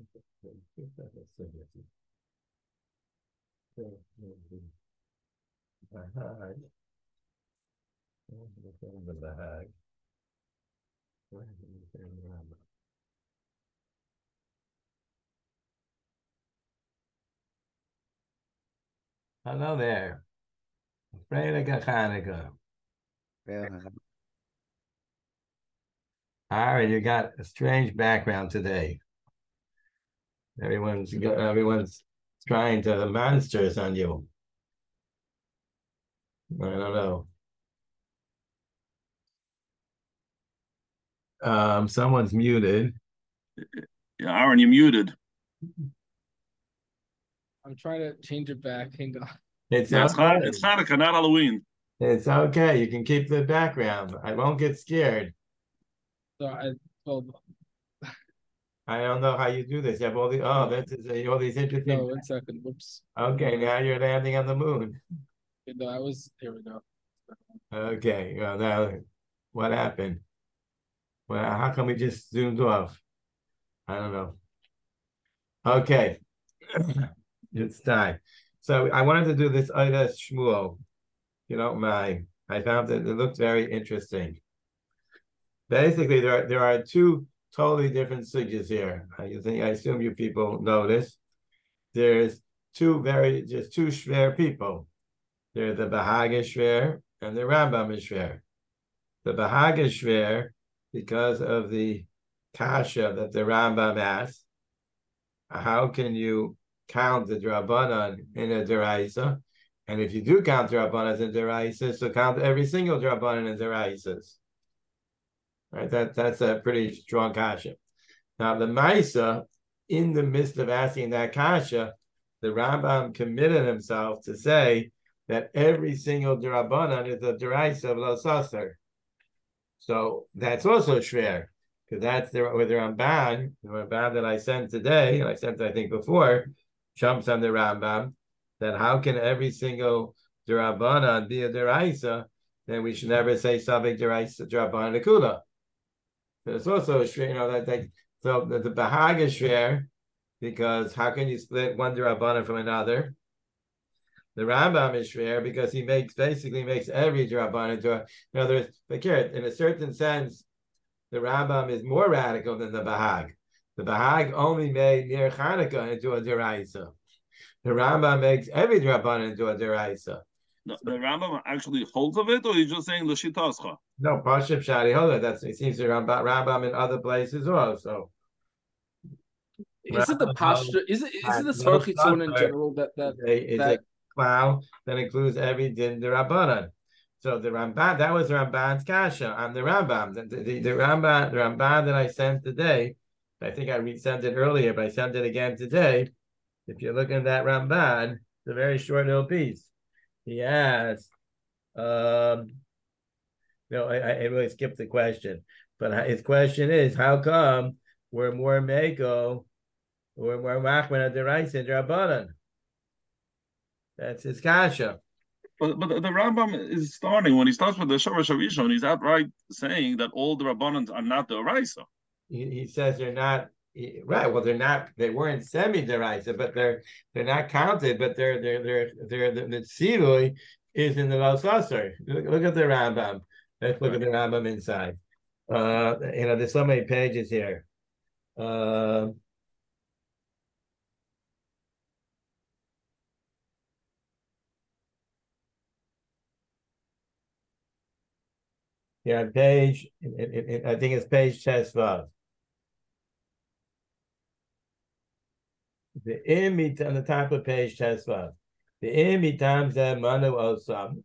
Hello there. Afraid I got Hanukkah. Yeah. Ari, you got a strange background today. Everyone's trying to monsters on you. I don't know. Someone's muted. Yeah, Aaron, you're muted. I'm trying to change it back. Hang on. It's Yeah, okay. it's Hanukkah, not Halloween. It's okay. You can keep the background. I won't get scared. So well, I don't know how you do this. You have all the all these interesting. no, 1 second. Whoops. Okay, now you're landing on the moon. No, here we go. Okay, well, now what happened? Well, how come we just zoomed off? I don't know. Okay, it's time. So I wanted to do this Oida Shmuel. You don't mind. I found that it looked very interesting. Basically, there are two totally different sugyas here. I assume you people know this. There's just two shver people. There's the Bahaga shver and the Rambam shver. The Bahaga shver, because of the kasha that the Rambam asked, how can you count the Drabanan in a deraisa? And if you do count Drabanan in deraisa, so count every single Drabanan in deraisas. Right? That's a pretty strong kasha. Now the Maisa, in the midst of asking that kasha, the Rambam committed himself to say that every single Drabanan is a deraisa of Lo Sasser. So that's also shver, because that's with the Ramban that I sent today, and I sent I think before, jumps on the Rambam, that how can every single Durabanan be a deraisa? Then we should never say Savik deraisa Durabanan Akula. So it's also a shver, so the Bahag is shver, because how can you split one Durabanan from another? The Rambam is shver because he basically makes every Draban into a. In other words, in a certain sense, the Rambam is more radical than the Bahag. The Bahag only made Ner Chanukah into a deraisa. The Rambam makes every Draban into a deraisa. The Rambam actually holds of it, or he's just saying L'Shitascha? No, Pashib Shari Hoda. It seems to Rambam in other places also. Is it the posture? Is it the Torah Chitzon in general that a cloud that includes every din derabanan? So the Ramban, that was the Ramban's kasha on the Rambam. The Ramban that I sent today, I think I resent it earlier, but I sent it again today. If you look in that Ramban, it's a very short little piece. He asks, no, I really skipped the question, but his question is, how come we're more mako, we're more machman deraisa in Rabbanan? That's his kasha. But the Rambam is starting when he starts with the Shorosh Harishon. He's outright saying that all the Rabbanans are not the Oraisa. He says they're not right. Well, they're not. They weren't semi deraisa, but they're not counted. But the tzivui is in the Valsasar. Look at the Rambam. Let's look at the Rambam inside. There's so many pages here. Yeah, page. I think it's page Tesvav. The imit on the top of page Tesvav. The imitam manu osam.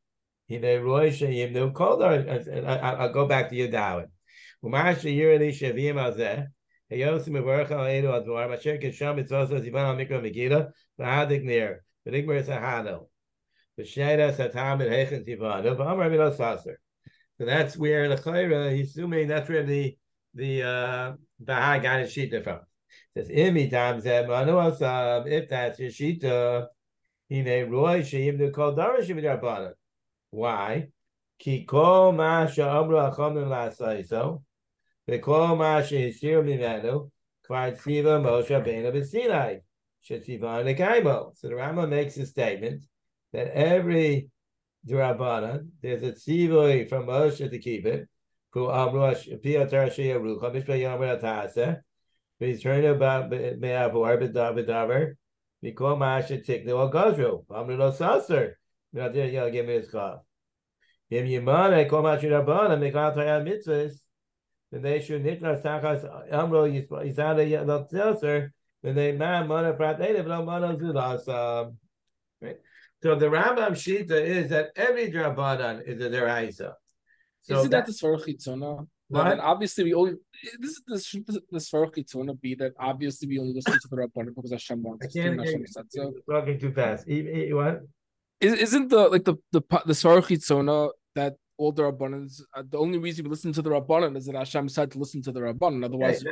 I'll go back to Yudawit. Umash Yirli Shavim Azeh. Heyosim Mevorcha Edu Advar. Masher Kisham it's also Zivan al Mikra Megillah. Vahadik Nir. V'Nigmer is Ahano. V'Shneida Satam and Hechen Tivanu. V'Amar Milos Saser. So that's where the Chayra, he's assuming that's where the Baha got his Shita from. It says, Imitam Zeh Manu Asam. If that's your Shita, Hine Roy Shayim the Kol Darash Rabbanan. Why? Ki kol ma she'amru hachamim la'asaiso, ve'kol ma she'hisir mimenu, Kvar tziva Moshe Rabbeinu b'Sinai. Shetziva nekaimo. So the Rambam makes a statement that every D'Rabbanan, there's a tzivui from Moshe to keep it. Who amruach piatar sheyarucha mishpei yomer atase. Return about me'avor b'davar. Mikol ma'ashet tiknu al gazru. Amru lo saser. Give me his call. Im yimane kol ma'ashet Rabbanan mikal tayad mitzvahs. Then they should niknas tachas amro yisada lo saser. Then they man mana prateiv lo mana zulas. Right. So the Rambam Shita is that every Drabanan is a deraisa. So isn't that the Svar Chitzona? Then obviously we only this the Svar Chitzona be that obviously we only listen to the Rabbanan because Hashem wants us to. Hashem said so. Talking too fast. What? Isn't the Svar Chitzona that all the Rabbanans the only reason we listen to the Rabbanan is that Hashem said to listen to the Rabbanan. Otherwise,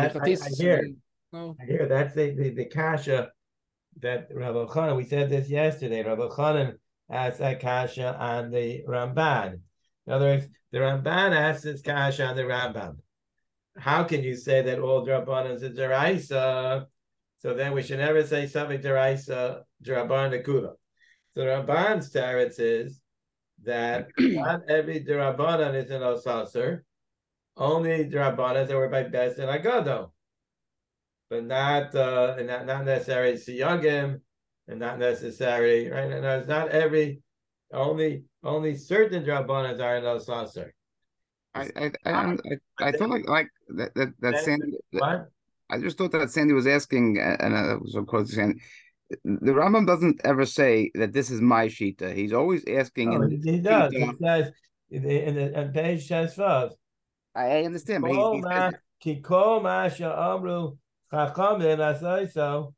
I hear that's the kasha. That Rabbi Chanan, we said this yesterday, Rabbi Chanan asked that kasha on the Ramban. In other words, the Ramban asks this kasha on the Rambam. How can you say that all Drabanans is deraisa? So then we should never say something deraisa, Draban Nekula. So the Ramban's teretz is that not every Drabanan is an Osaser, only Drabanas that were by Bes and Agado. But not necessarily siyagim, and not necessarily right. And it's not every only certain drabanas are in Osaser. I thought like that Sandy. What? I just thought that Sandy was asking, and I was of course saying, the Rambam doesn't ever say that this is my shita. He's always asking. He does. He says on page 12. I understand, but he says. Kiko masha amru. That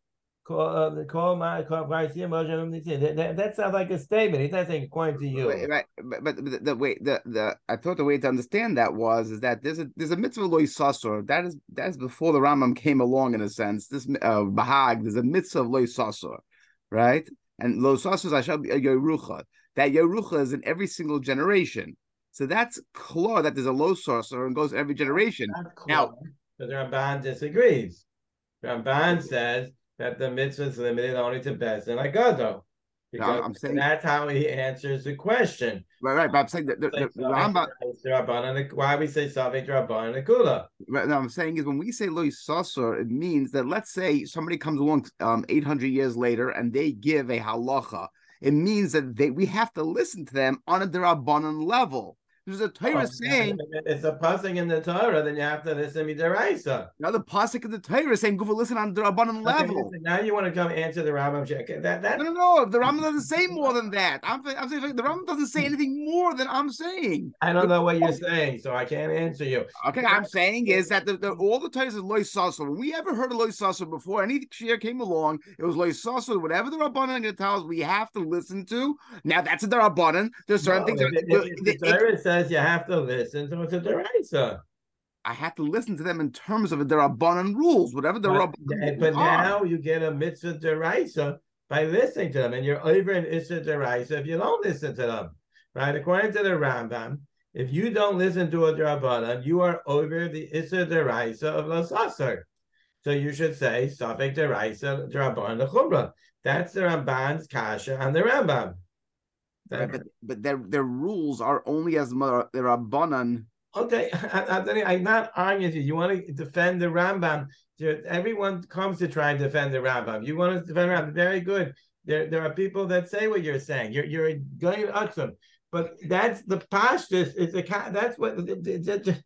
sounds like a statement. He's not saying according to you. Right, but the way I thought the way to understand that is that there's a mitzvah lo yisasor that is before the Rambam came along in a sense. This Bahag, there's a mitzvah of lo yisasor, right? And lo yisasor is ashab yerucha. That yerucha is in every single generation. So that's clear that there's a lo yisasor and goes every generation. Now, but the Ramban disagrees. Ramban says that the mitzvah is limited only to Bez and Agado. Because I'm saying that's how he answers the question. Right. But I'm saying that the Rambam. Why we say Savik Rabban and Kula. Right. Now I'm saying is when we say Lo Yisasor, it means that let's say somebody comes along 800 years later and they give a halacha. It means that we have to listen to them on a Derabanan level. There's a Torah saying it's a pasuk in the Torah, then you have to listen to Deraisa. Now the pasuk in the Torah is saying go listen on the Rabbanan level. Listen, now you want to come answer the Rambam. No. The Rambam doesn't say more than that. I'm saying the Rambam doesn't say anything more than I'm saying. I don't know what you're saying, so I can't answer you. Okay, I'm saying is that all the Torah is Lo Yisasor. When we ever heard of Lo Yisasor before, any shir came along, it was Lo Yisasor. Whatever the Rabbanan are going to tell us, we have to listen to. Now that's a Rabbanan. There's certain things. The Torah says you have to listen, so it's a deraisa. I have to listen to them in terms of the Rabbanan rules, whatever the Rabbanan But now you get a mitzvah deraisa by listening to them, and you're over in Issa deraisa if you don't listen to them, right? According to the Rambam, if you don't listen to a Rabbanan, you are over the Issa deraisa of Lasasar. So you should say Safek deraisa Rabbanan Chumrah. That's the Ramban's kasha and the Rambam. But their rules are only as the Rabbanan. Okay, I'm not arguing with you. You want to defend the Rambam. Everyone comes to try and defend the Rambam. You want to defend the Rambam. Very good. There are people that say what you're saying. You're going to ask them. But that's the pashtus. That's what the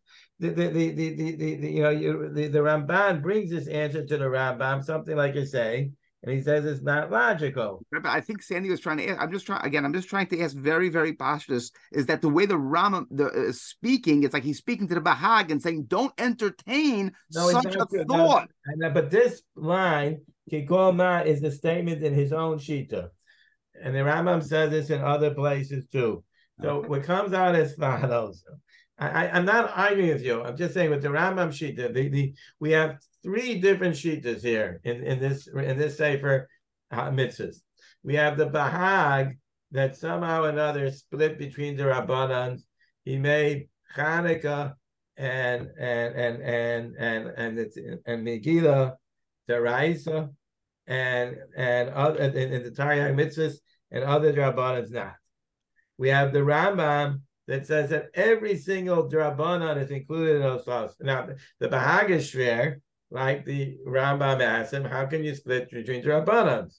Ramban brings this answer to the Rambam. Something like you're saying. And he says it's not logical. But I think Sandy was trying to ask. I'm just trying to ask very, very pashtus, is that the way the Rambam is speaking, it's like he's speaking to the Bahag and saying, don't entertain such a thought. But this line, Kikol Ma, is the statement in his own Shita. And the Rambam says this in other places too. So what comes out as follows. I'm not arguing with you. I'm just saying with the Rambam Shita, we have three different shitas here in this Sefer Mitzvahs. We have the Bahag that somehow or another split between the Rabbanans. He made Chanukah it's and Megillah Deraisa and other in the Taryag mitzvahs and other drabanans not. We have the Rambam that says that every single drabanan is included in those laws. Now the Bahag is shver, like the Rambam asks him, how can you split between drabanans?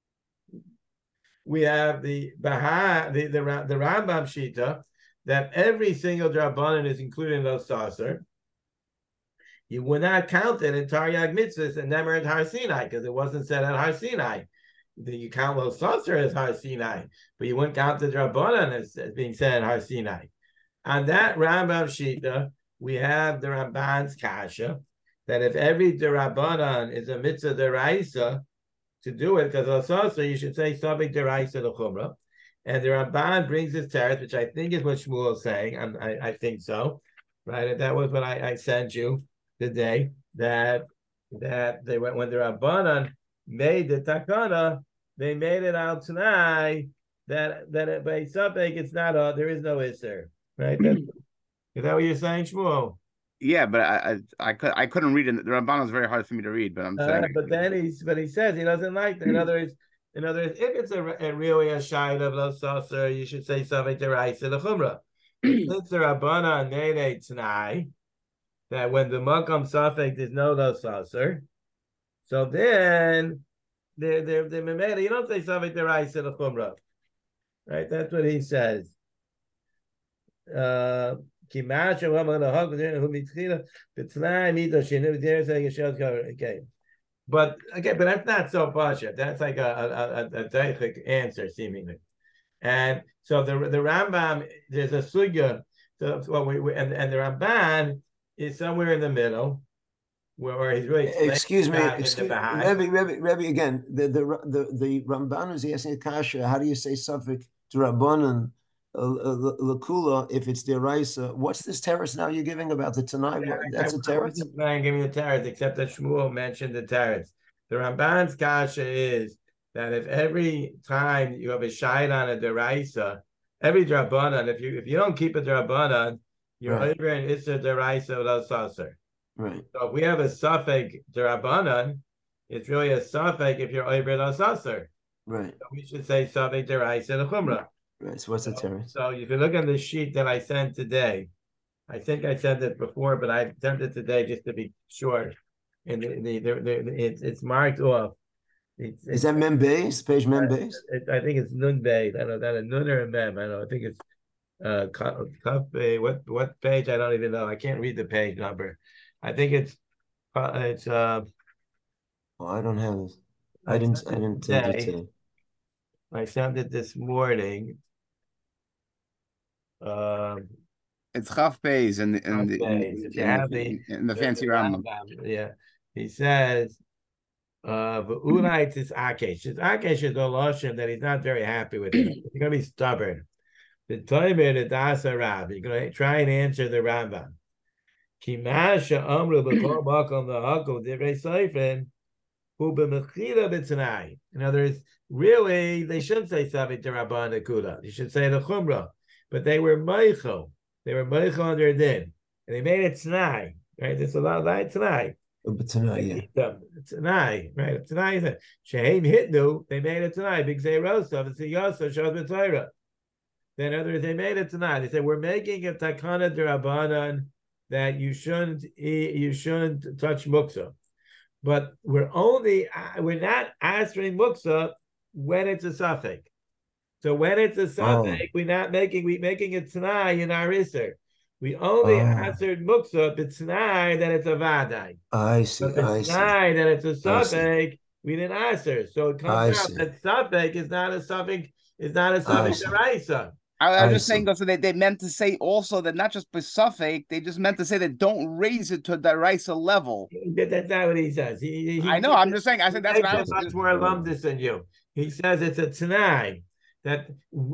We have the Rambam Shita that every single drabanan is included in those saucer. You would not count it in Taryag mitzvahs and never at Har Sinai because it wasn't said at Har Sinai. You count Lo Saucer as Har Sinai, but you wouldn't count the Drabanan as being said at Har Sinai. On that Rambam Shita, we have the Ramban's Kasha that if every Drabanan is a mitzvah deraisa to do it, because Lo Saucer, you should say Sabik deraisa the Chumrah. And the Ramban brings his teretz, which I think is what Shmuel is saying. I think so, right? And that was what I sent you today. That they went when the Rabbanan made the takana, they made it out tonight that by something it's not there is no iser, right? Is that what you're saying, Shmuel? Yeah, but I couldn't read it. The Ramban is very hard for me to read. But I'm saying. But then he says he doesn't like that. In other words, if it's really a shayla of Lo Saucer, you should say something to Raisa the Chumrah. Since the Rabbanan made a tonight that when the Makam Safek there's no Lo Saucer, so then they're Memela, you don't say something to Raisa the Chumrah. Right? That's what he says. Okay. But that's not so pasha. That's like a daichik answer, seemingly. And so the Rambam, there's a sugya. So and the Ramban is somewhere in the middle, where he's really. Excuse me, Rebbe again. The Ramban is asking a kasha. How do you say suffix to Rabbanan Lakula if it's the Raisa? What's this terrace now you're giving about the Tanai? That's a terrace. I wasn't giving the terrace, except that Shmuel mentioned the terrace. The Ramban's kasha is that if every time you have a shayla on a deraisa, every drabanan, if you don't keep a drabanan, you're over in issa deraisa without saucer. Right. So if we have a suffix drabanan, it's really a suffix if you're over in saucer. Right. So we should say suffix deraisa the chumrah. Right. So what's the terrace? So if you look at the sheet that I sent today, I think I sent it before, but I sent it today just to be short. And it's marked off. Is that Mem Beis? Page Mem Beis? I think it's Nun Beis. I don't know that a Nun or a Mem. I don't know. I think it's Kaf Beis. What page? I don't even know. I can't read the page number. I think it's well, I don't have it. I didn't send it today. I sent it this morning. It's Chaf Beis in the fancy Rambam. Yeah, he says, "V'ulai tis Akesh." Akesh is a lotion that he's not very happy with it. He's going to be stubborn. The Toimer the Dasa Rab. You're going to try and answer the Rambam. Kimasha Amru b'Kol Makom L'Hakol Divrei Seifin Hu b'Mechila b'Tanai. In other words, really, they shouldn't say Savit Rabban Akuda. You should say the Chumrah. But they were Meichel. They were Meichel under din. And they made it Tanai. Right? There's a lot of that Tanai. But Tanai, yeah. Tanai, right? Tanai is Shehem Hitnu, they made it Tanai. Big Zayrosav, it's a Yosa, Shod B'Torah. Then others, they made it Tanai. They said, we're making a Takana D'Rabbanan that you shouldn't touch Muksa. But we're not answering Muksa when it's a suffix. So when it's a suffix, we're making it Tanai in our Isser. We only answered Muksa, but Tanai that it's a Vadai. I see. But the Tanai that it's a suffix, we didn't answer. So it comes out that suffix is not a suffix, deraisa. I was just saying, so they meant to say also that not just besuffic, they just meant to say that don't raise it to the deraisa level. That's not what he says. I know. I'm just saying. I said that's what I was. Much more alumnus than you. He says it's a Tanai that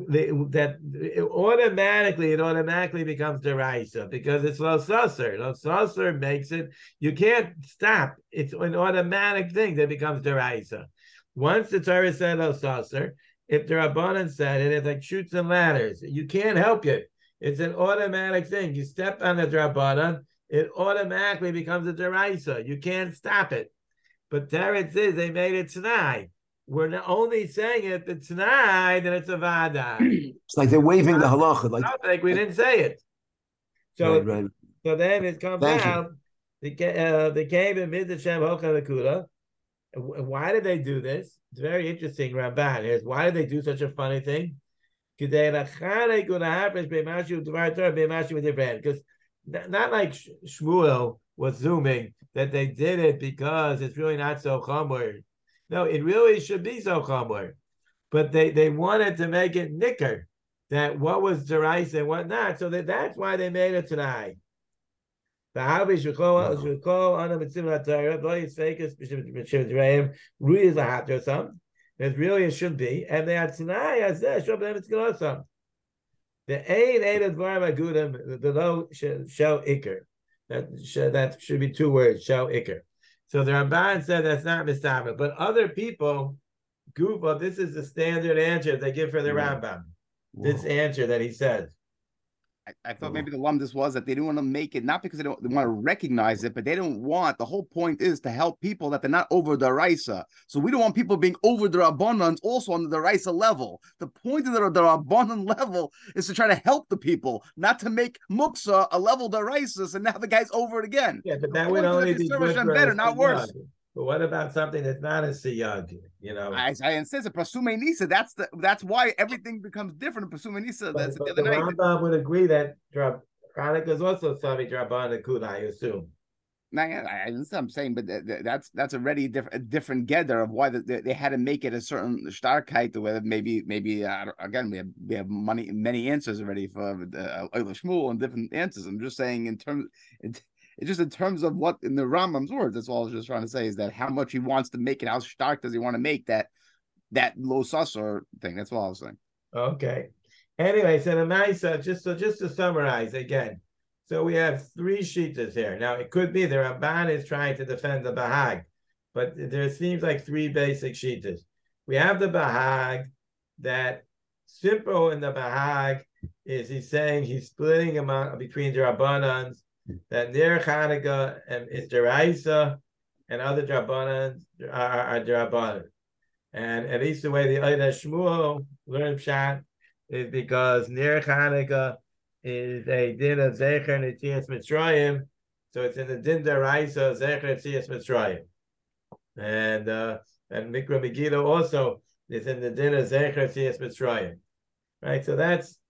it automatically becomes deraisa because it's Lo Saucer. Lo Saucer makes it. You can't stop. It's an automatic thing that becomes deraisa. Once the Torah said Lo Saucer, if the Rabbanan said it, it's like shoots and ladders. You can't help it. It's an automatic thing. You step on the Drabanan, it automatically becomes a Deraisa. You can't stop it. But Teretz is they made it Tanai. We're not only saying it the Tanai, then it's a Vada. It's like they're waving the halacha. Like we didn't say it. So, right. So then it comes out. They came in Midrashem Hocha Nakuda. Why did they do this? It's very interesting, Ramban. Is why did they do such a funny thing? Because not like Shmuel was zooming that they did it because it's really not so chomer. No, it really should be so chomer. But they wanted to make it nicker, that what was derais and what not. So that's why they made it tonight. The Habish should call on a mitzvah Torah, boy, it's fake, it's really is a hot or something. It really it should be. And they are tonight as there, show them it's going to the eight of Dvarim Agudim below shel Iker. That should be two words, shel Iker. So the Ramban said that's not mistaken, but other people, Gufa, this is the standard answer they give for the Rambam. This answer that he says. I thought maybe the lumdus was that they didn't want to make it, not because they want to recognize it, but they don't want, the whole point is to help people that they're not over the Raisa. So we don't want people being over the Rabbanans also on the Raisa level. The point of the Rabbanan level is to try to help the people, not to make Muksa a level the Raisa, and now the guy's over it again. Yeah, but that would only be good for better, not worse. But what about something that's not a siyag? You know, I insist. A Pasume Nisa. That's why everything becomes different. Pasume Nisa. That's the other night. Rambam would agree that Chanukah is also Savi Draban and Kuda, I assume. No, I understand. I'm saying, but that's already a different gather of why they had to make it a certain starkheit. Whether maybe again we have many answers already for Oila Shmuel and different answers. I'm just saying in terms. It's just in terms of what in the Rambam's words. That's all I was just trying to say is that how much he wants to make it, how stark does he want to make that low susser thing. That's all I was saying. Okay. Anyway, so the nice just to summarize again. So we have three shitas here. Now it could be the Ramban is trying to defend the Bahag, but there seems like three basic shitas. We have the Bahag that simple in the Bahag is he's saying he's splitting between the Rabbanans. That near Chanukah is Deraisa and other Drabanans are Drabanan. And at least the way the Oida Shmuel learned Pshat is because near Chanukah is a din of Zecher Netzias Mitzrayim, so it's in the din Deraisa Zecher Netzias Mitzrayim. And Mikra Megillah also is in the din of Zecher Netzias Mitzrayim. Right? So that's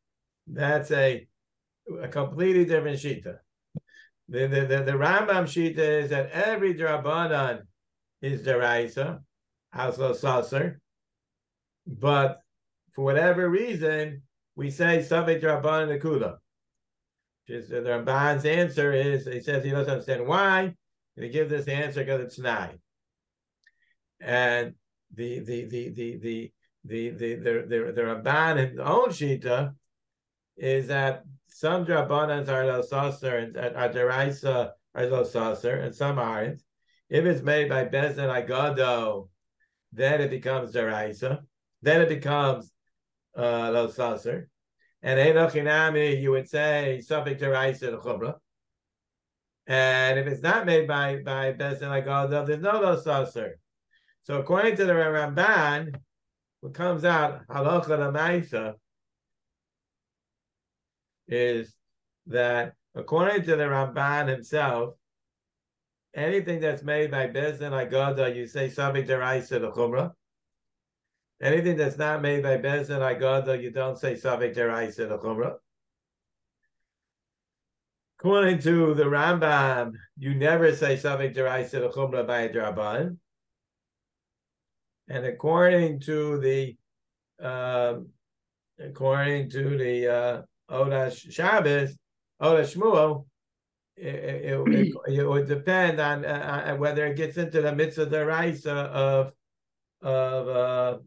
a completely different shita. The Rambam shita is that every Drabanan is Deraisa, Haslo Sasser, but for whatever reason, we say Savek Drabanan Nakuda. The Ramban's answer is, he says he doesn't understand why, and he gives this answer because it's nigh. And the Ramban in the own shita is that some Drabanans are Lo Sasser and are Deraisa are Lo Sasser, and some aren't. If it's made by Bezdin Agado, then it becomes Deraisa. Then it becomes Lo Sasser. And Enochinami, you would say Safek Deraisa L'Chumra. And if it's not made by Bezdin Agado, there's no Lo Sasser. So according to the Ramban, what comes out Halacha L'Maisa is that according to the Ramban himself, anything that's made by Bezdin Agada, you say Savik Deraisa L'Chumra. Anything that's not made by Bezdin Agada, you don't say Savik Deraisa L'Chumra. According to the Rambam, you never say Savik Deraisa L'Chumra by a Draban. And according to the Oda Shabbos, Oda Shmuel, it would depend on whether it gets into the mitzvah deraisa of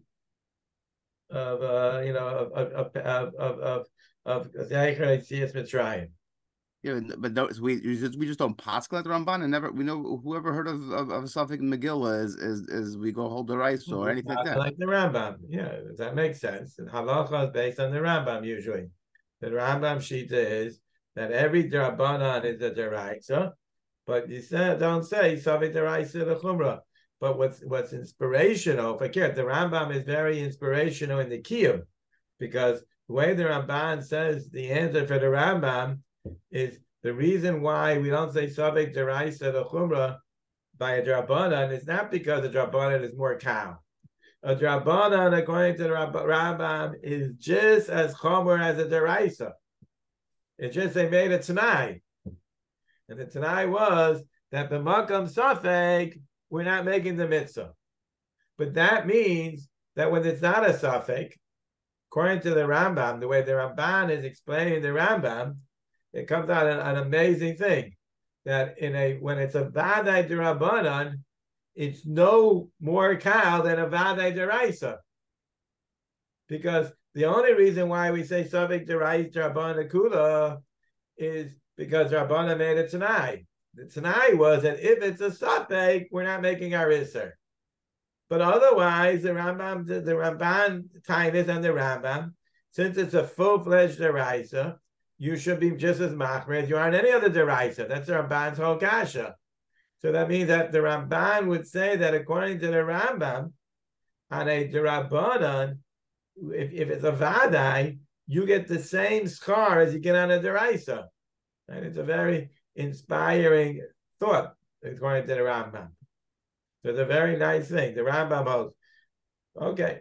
Zeicher Yetzias Mitzrayim. Yeah, but we just don't pascal at the Ramban, and we know whoever heard of Safek Megillah is we go hold the rice or anything like that. Like the Rambam, yeah, that makes sense. And halacha is based on the Rambam usually. The Rambam Shita is that every Drabanan is a Deraisa, but you don't say Savik Deraisa the Chumrah. But what's inspirational, the Rambam is very inspirational in the Kiyum, because the way the Ramban says the answer for the Rambam is the reason why we don't say Savik Deraisa the Chumrah by a Drabanan is not because the Drabanan is more cow. A Drabanan, according to the Rambam, is just as chomer as a Deraisa. It's just they made a Tanai. And the Tanai was that the Makam Safek, we're not making the mitzvah. But that means that when it's not a Safek, according to the Rambam, the way the Ramban is explaining the Rambam, it comes out an amazing thing. That when it's a Vadai Derabanan, it's no more cow than a Vadai Deraisa. Because the only reason why we say Savik Deraisa Rabbanan Kula is because Rabbanan made a Tanai. The Tanai was that if it's a Safek, we're not making our Isser. But otherwise, the Ramban Tainis and the Rambam, since it's a full-fledged Deraisa, you should be just as machmer as you are in any other Deraisa. That's the Ramban's whole kasha. So that means that the Ramban would say that according to the Rambam, on a Derabanan, if it's a Vadai, you get the same schar as you get on a Deraisa. And it's a very inspiring thought, according to the Rambam. So it's a very nice thing. The Rambam holds. Okay.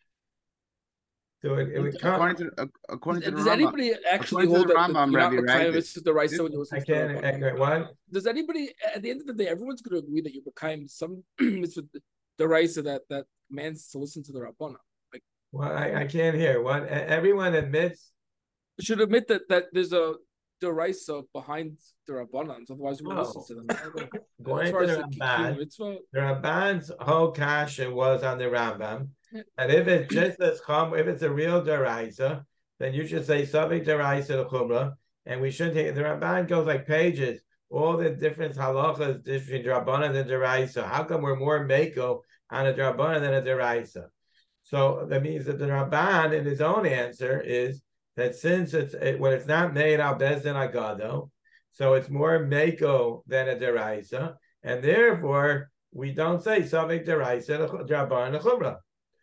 So it would come. According to the does Rambam, anybody actually hold that Rambam, you're not Rabbi, right? This is the right so I can't. What? Does anybody at the end of the day, everyone's going to agree that you're B'kaim some it's with the right so that commands to listen to the Rabbana. Like, well, I can't hear. What everyone admits should admit that there's a deraisa behind the Rabbanans, otherwise we won't listen to them. Going to the Ramban's whole kasha was on the Rambam. And if it's just as if it's a real deraisa, then you should say Savik deraisa the Chumrah, and we shouldn't take the Ramban goes like pages, all the different halachas between Rabbanan and deraisa. How come we're more meko on a Rabbanan than a deraisa? So that means that the Ramban in his own answer is that since when it's not made al bezdin agado, so it's more meko than a deraisa, and therefore we don't say Savik deraisa Rabbanan Chumrah.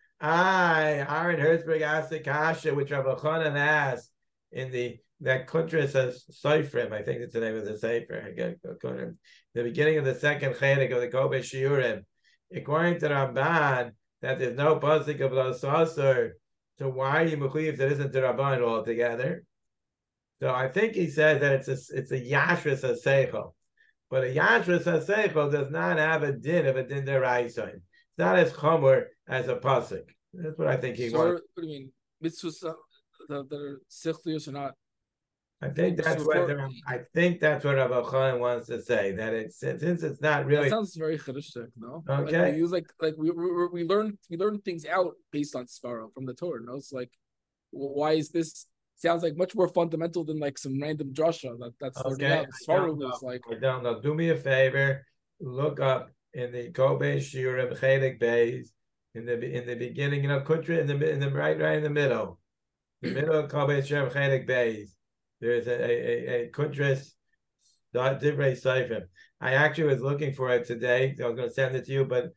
Aaron Herzberg asked the kasha, which Rabbi Chanan asked in that Kuntras Seifrim, I think it's the name of the Sefer. The beginning of the second chelik of the Kobe Shiurim, according to Ramban, that there's no pasuk of Lo Sasur. So why are you mechuyev that isn't the Rabban altogether? So I think he says that it's a Yashras HaSeichel. But a Yashras HaSeichel does not have a din of a din deraisa. It's not as chomer as a pasuk. That's what I think he wants. What do you mean? Mitzvahs that are sichlius or not? I think that's what Rabbi Chanan wants to say. That since it's not really. That sounds very chiddushik, no? Okay. Like we learn things out based on svara from the Torah. No, it's like, why is this? Sounds like much more fundamental than like some random drasha. That's okay. Svara was like. I don't know. Do me a favor. Look up in the Kobe Shiurim Chelik Beis in the beginning. Kuntra in the right in the middle of Kobe Shiurim Chelik Beis. There's a Kuntras Divrei Seifrim. I actually was looking for it today. So I was going to send it to you, but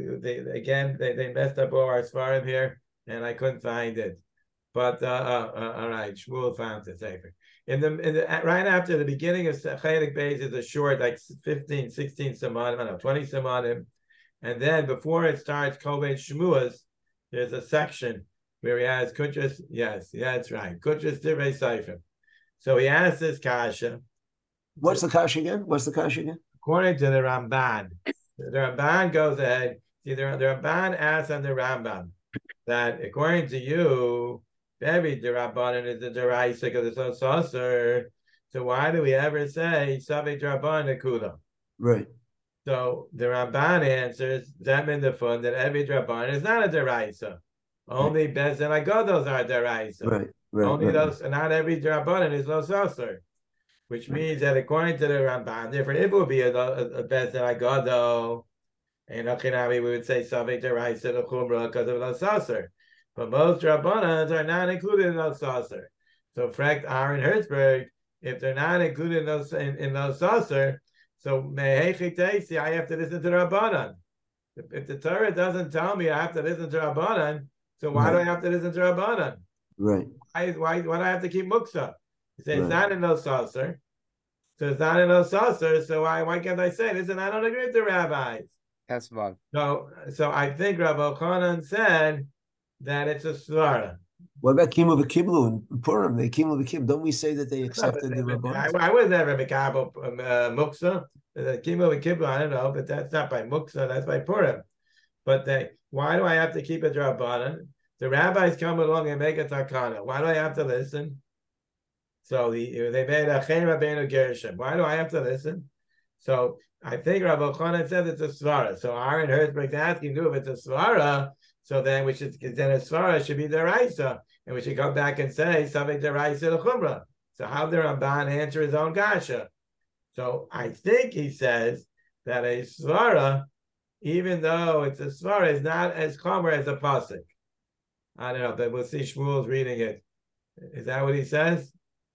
they messed up all our svarim here, and I couldn't find it. But all right, Shmuel found the Sefer. In the right after the beginning of Chelik Beis is a short, like 15, 16 samanim, I don't know, 20 samanim, and then before it starts Kobe Shmuas, there's a section where he has Kuntras. Yes, that's right, Kuntras Divrei Seifrim. So he asked this kasha. What's the kasha again? According to the Ramban, the Ramban goes ahead. See, the Ramban asks on the Rambam that according to you, every Rabbanan is the deraisa because it's so saucer. So why do we ever say Savik Rabbanan Kula? Right. So the Ramban answers Zemin the fun that every Rabbanan is not a deraisa. Only Bez and Agodos are deraisa. Right. Only those, and not every Rabbanan is Lo Soser, which means that according to the Ramban, therefore it would be a Bez and Agodo, and Achinami we would say Savik deraisa the Chumrah because of Lo Soser. But most Rabbanans are not included in Lo Soser. So Frank Aaron Hertzberg, if they're not included in those saucer, so Mehechik Teisi, I have to listen to the Rabbanan. If the Torah doesn't tell me I have to listen to Rabbanan, so why do I have to listen to Rabbanan? Right. Why do I have to keep Muksa? You say it's Right. not in those saucer. So it's not in those saucer, so why can't I say, listen, I don't agree with the rabbis. Tesvav. So I think Rabbi Chanan said that it's a svara. What about Kimu v'Kiblu and Purim? They Kimu v'Kiblu. Don't we say that they accepted the Rabbanan? I was never Mikabel Muksa. Kimu v'Kiblu, I don't know, but that's not by Muksa, that's by Purim. But why do I have to keep a Rabbanan? The rabbis come along and make a takana. Why do I have to listen? So they made a Chen Rabbeinu Gershom. Why do I have to listen? So I think Rabbi Chanan said it's a svara. So Aaron Hertzberg's asking, if it's a svara, so then a svara should be the Raisa, and we should come back and say something the Raisa the Chumrah. So how the Ramban answer his own kasha? So I think he says that a svara, even though it's a svara, is not as chomer as a pasuk. I don't know, but we'll see Shmuel's reading it. Is that what he says?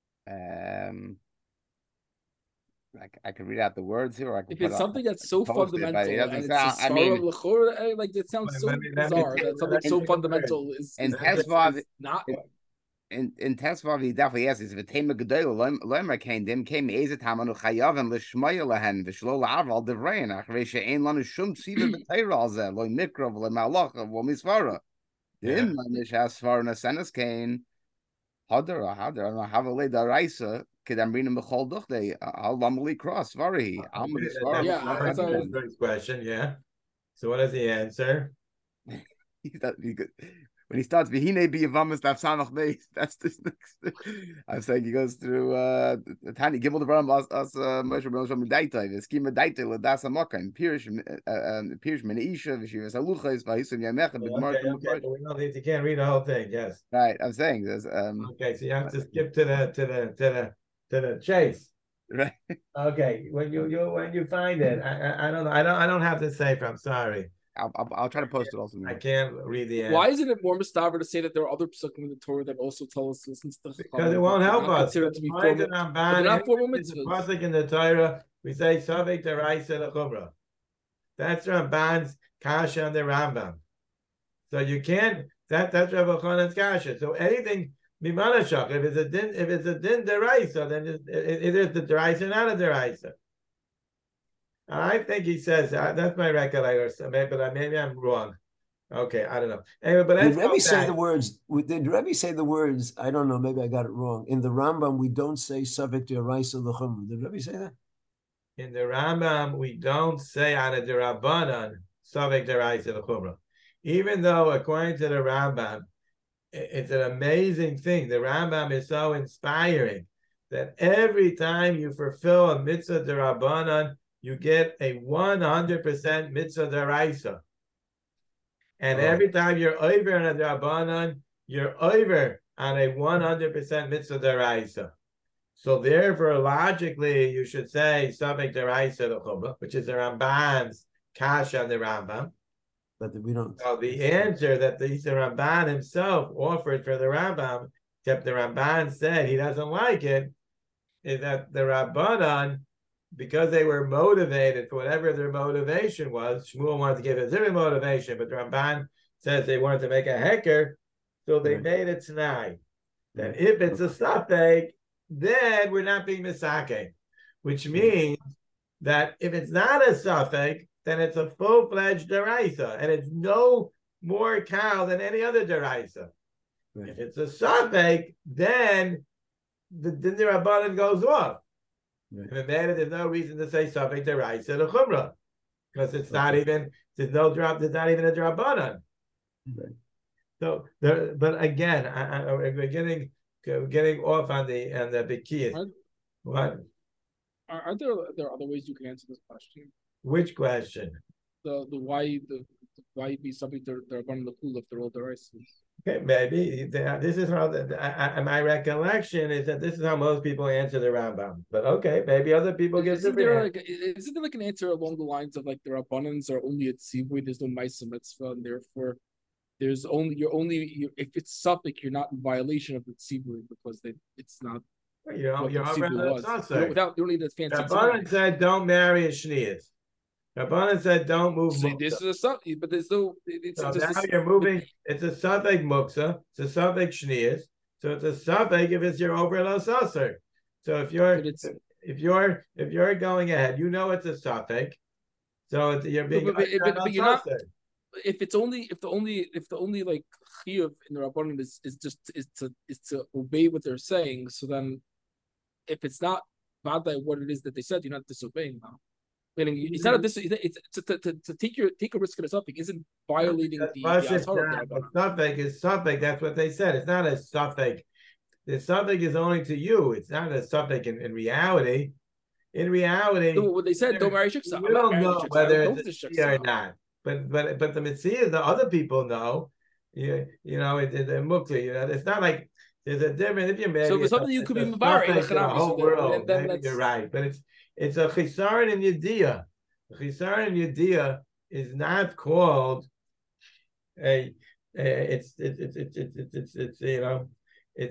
I can read out the words here, or I can. If it's something that's so fundamental, and it's like it sounds so bizarre that something so fundamental is not. In Tesvav, he definitely asks, if Tema Gedol, Lemer came, them came Ezet Hamanu Chayavim, Lishmoya Lahen, Vishlo Laval, Devrain, Achresha, Ein Lanu Shum, Siva Betayraza, Loy Mikrov, Le Malacha, Womisvara. Dim Lanish has Svarna Senas Kane, Hadar, I don't know, have a lay the Raisa, Kedamrina Mechol Duchte, Al Lamali Cross, Vari, Almond Svara. Yeah, that's our first question, yeah. So what is the answer? When he starts Vihine be Yavamas Daf Samach Beis, that's this next. I'm saying he goes through Tani Gimel the Ram as Moshe Rabbeinu from Daita, the schema Daita Ladas Amaka and Pirish Meneisha Vishivas Aluchas Vahisum Yamecha. Okay, but we don't need, you can't read the whole thing. Yes. Right, I'm saying this. Okay, so you have to skip to the chase. Right. Okay, when you find it, I don't know. I don't have to say. I'm sorry. I'll try to post it also. I can't read the end. Why isn't it more mustaver to say that there are other psukim in the Torah that also tell us to listen to the because it won't help us. Consider it to be formal, not formal mitzvahs. Pasuk in the Torah, we say Savik Deraisa Lechumra. That's Ramban's kasha and the Rambam. So you can't. That's Rabbi Chanan's kasha. So anything mimanashach. If it's a din deraisa, then it is the deraisa, not a deraisa. I think he says that's my recollection, but maybe I'm wrong. Okay, I don't know. Anyway, but did Rebbe say the words? Did Rebbe say the words? I don't know. Maybe I got it wrong. In the Rambam, we don't say Savik Deraisa L'Chumra. Did Rebbe say that? In the Rambam, we don't say Ana Derabanan Savik Deraisa L'Chumra. Even though, according to the Rambam, it's an amazing thing. The Rambam is so inspiring that every time you fulfill a mitzvah derabanan, you get a 100% mitzvah deraisa. And every time you're over on a derabanan, you're over on a 100% mitzvah deraisa. So therefore, logically, you should say Savik deraisa l'chumra, which is the Ramban's kasha on the Rambam. But we don't. So the answer that the Ramban himself offered for the Rambam, except the Ramban said he doesn't like it, is that the Rabbanan, because they were motivated for whatever their motivation was, Shmuel wanted to give a different motivation, but the Ramban says they wanted to make a heker, so they made it tonight. That if it's a safek, then we're not being misake, which means that if it's not a safek, then it's a full-fledged deraisa, and it's no more cow than any other deraisa. Right. If it's a safek, then the Rabbanan goes off. Right. And then there's no reason to say safek deraisa the chumrah, because it's not even there's not even a Rabbanan. Right. So, but again, we're getting off on the bikiyah. What? Are there other ways you can answer this question? Which question? The why be something they're going to the pool if they're all deraisa? Okay, maybe this is how my recollection is that this is how most people answer the Rambam. But okay, maybe other people get different. Isn't there like an answer along the lines of like the Rabbanans are only at Tzivui, there's no Ma'aseh Mitzvah, and therefore there's only if it's suffix, you're not in violation of the tzibur because it's not You're what the over tzibur was. Lasasser. You don't need a fancy Rabbanan said don't marry a shnias. Rabbanan said don't move. So this is a suffix, but there's no. It's So just now you're moving. It's a suffix muksa. It's a suffix shnias. So it's a suffix if you're over Lasasser. So if you're going ahead, you know it's a suffix. So you're being. But you're not. If the only like chiyuv in the Rabbanim is to obey what they're saying, so then if it's not vadai what it is that they said, you're not disobeying now. Meaning it's not it's to take a risk in a suffix isn't violating the Azhar. Suffix is suffix. That's what they said. It's not a suffix. The suffix is only to you. It's not a suffix in reality. In reality, no, what they said, don't marry shiksa. You don't know whether it's a shiksa or not. But the mitzvah, the other people know. You know, the mukta. You know, it's not like there's a difference. If you marry, so for something you could be mavari the whole world. Maybe you're right, but it's a chisaron in yediyah. Chisaron in yediyah is not called a. It's you know. If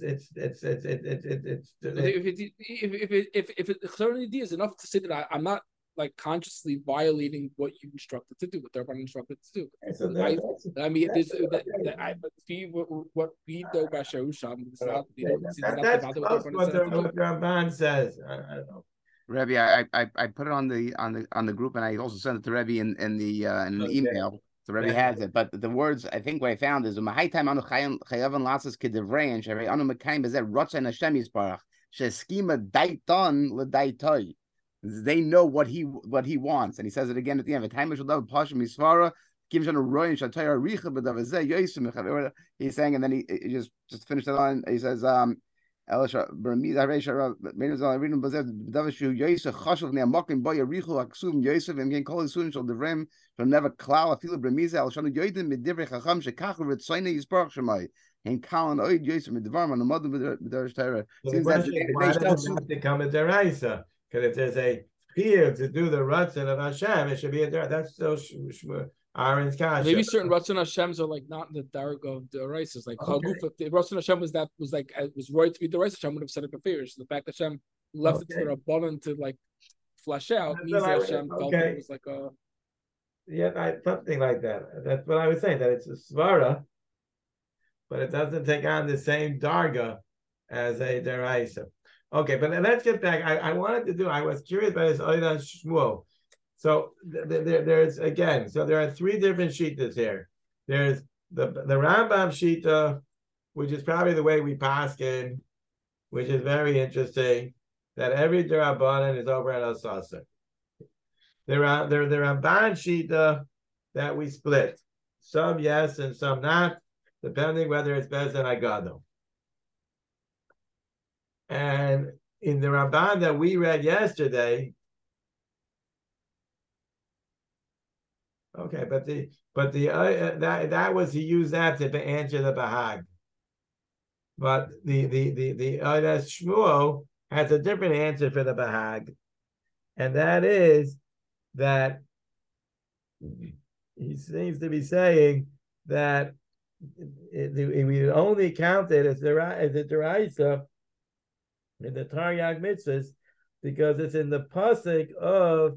the is enough to say that I'm not like consciously violating what you instructed to do, what they're instructed to do. I mean, what we know about Sharusham is not. That's what the Ramban says. I don't know. Rebbe, I put it on the group, and I also sent it to Rebbe in the email. So Rebbe has it, but the words I think what I found is they know what he wants, and he says it again at the end. He's saying, and then he just finished it on. He says, Elisha Bermiza Resha Menazal Rinum Bazet Davashu Yosef Chashov Neamokim Boy Richu Aksum Yosef and Gen Kol Sun Shal Devrim from never Klau Afila Bermiza Elshanu Yodim Midivre Chacham Shekachu Ritzaina Yisparach Shemai and Kalan Oid Yosef Midvarm on the mother B'darish Torah. Seems that why does it have to come a deraisa? Because if there's a fear to do the Ratzon of Hashem, it should be a deraisa. That's so Aaron's kasha. Maybe certain Ratzon Hashems are like not in the dark of the races. Like Haguf, if Ratzon Hashem was right to be the race, Hashem would have said it before. So the fact that Hashem left it for a button to like flesh out means that Hashem felt it was like a something like that. That's what I was saying. That it's a svara, but it doesn't take on the same darga as a deraisa. Okay, but let's get back. I was curious about this Oida Shmuel. So there's again, so there are three different shittas here. There's the Rambam shita, which is probably the way we paskin, which is very interesting, that every Derabanan is over at Asasa. The Ramban shita that we split. Some yes and some not, depending whether it's Bezdin Agado. And in the Ramban that we read yesterday, okay, but that was he used that to answer the Bahag. But the Shmuel has a different answer for the Bahag, and that is that he seems to be saying that we only count it as a deraisa in the Taryag mitzvahs because it's in the pasuk of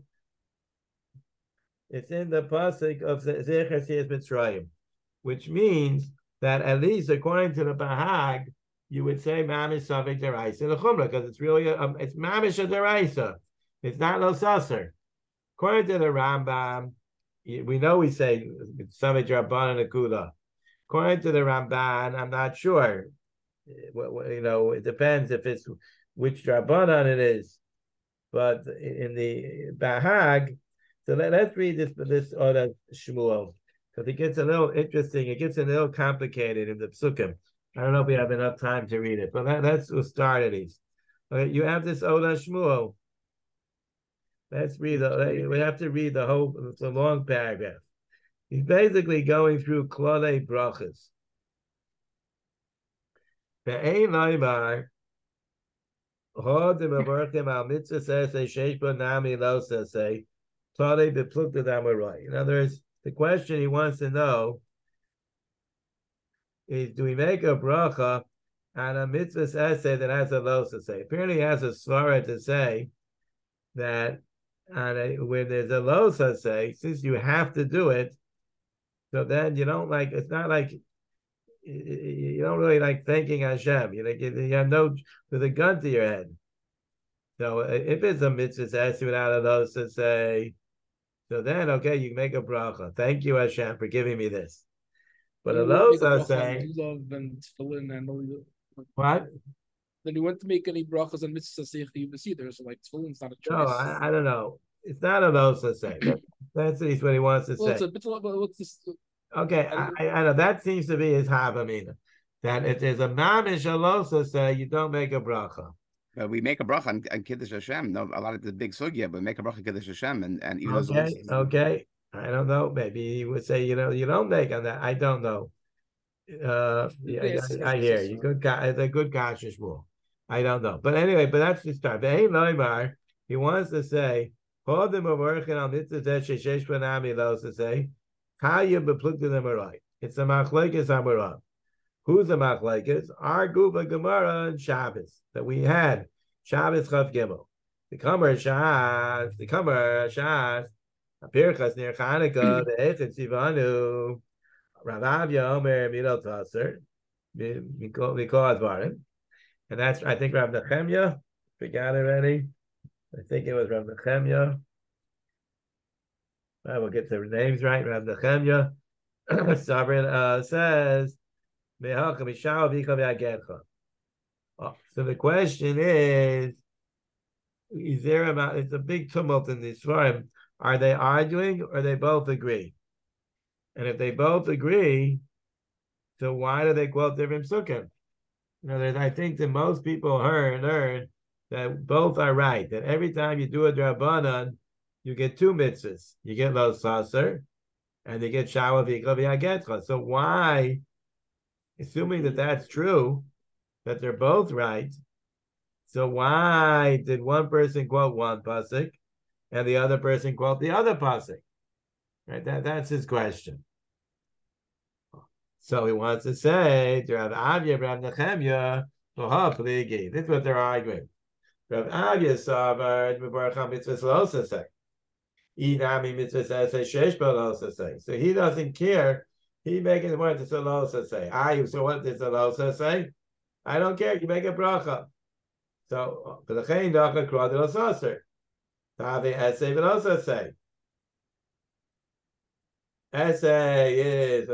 Zecher Siyas Mitzrayim, which means that at least according to the Bahag, you would say Mamish Savik Deraisa the Chumrah because it's really it's Mamish a Deraisa. It's not Lo Sasser. According to the Rambam, we know we say Savik Rabban and Akuda. According to the Ramban, I'm not sure. It depends if it's which Rabbanan it is. But in the Bahag, so let's read this Oda Shmuel because it gets a little interesting. It gets a little complicated in the Psukim. I don't know if we have enough time to read it, but let's start at least. Okay, you have this Oda Shmuel. Let's read we have to read the whole. It's a long paragraph. He's basically going through Klolei Brachas. Ve'ein loymar hodim avartim al mitzvah says sheish bo nami lo says tolei beplukta damaroi. In other words, the question he wants to know is, do we make a bracha on a mitzvah essay that has a los say? Apparently, he has a svara to say that when there's a los say, since you have to do it, so then you don't like. It's not like you don't really like thanking Hashem. You have no with a gun to your head. So if it's a mitzvah essay without a los say, so then okay, you make a bracha. Thank you, Hashem, for giving me this. But a los say what? Then you went to make any brachas and mitzvahs either. So like tefillin's not a choice. No, I don't know. It's not a los say. That's at least what he wants to say. What's this? Okay, I know that seems to be his havamina. That if there's a mamish a los say, you don't make a bracha. We make a bracha on Kiddush Hashem. No, a lot of the big sugya, but make a bracha Kiddush Hashem, and even okay. I don't know. Maybe he would say, you don't make on that. I don't know. I hear you. It's a good conscious rule. I don't know, but anyway, but that's the start. He wants to say, hold them working on mitzvah shesh benami los to say, how you bepluked them right. It's a machlekes amarav. Who's the machlekes? Our Guba Gemara and Shabbos that we had. Shabbos Chav Gimel. The Kamer Shas, Pirchas near Chanukah, the Echid Sivanu, Rav Avya Omer Midol Tasser, Mikol Advarim. And that's, I think, Rav Nechemya. Forgot already. I think it was Rav Nechemya. I will get the names right. Rav Nechemya. Sovereign says, so the question is there about, it's a big tumult in this forum. Are they arguing or they both agree? And if they both agree, so why do they quote different psukim? I think that most people learn that both are right, that every time you do a drabanan, you get two mitzvahs. You get lo saser and you get shawa v'ikla v'yagetcha. So why, assuming that that's true, that they're both right, so why did one person quote one pasuk and the other person quote the other pasuk? Right, that's his question. So he wants to say to Rav Avya, Rav Nechemya, this is what they're arguing. Rav Avya savar mevarach mitzvah losasei. Inami mitzvah shesh losasei. So he doesn't care. He making the word to losasei. So what does losasei? I don't care. You make a bracha. So for the chein dacha krad losaser. Tavi essay losasei. Essay is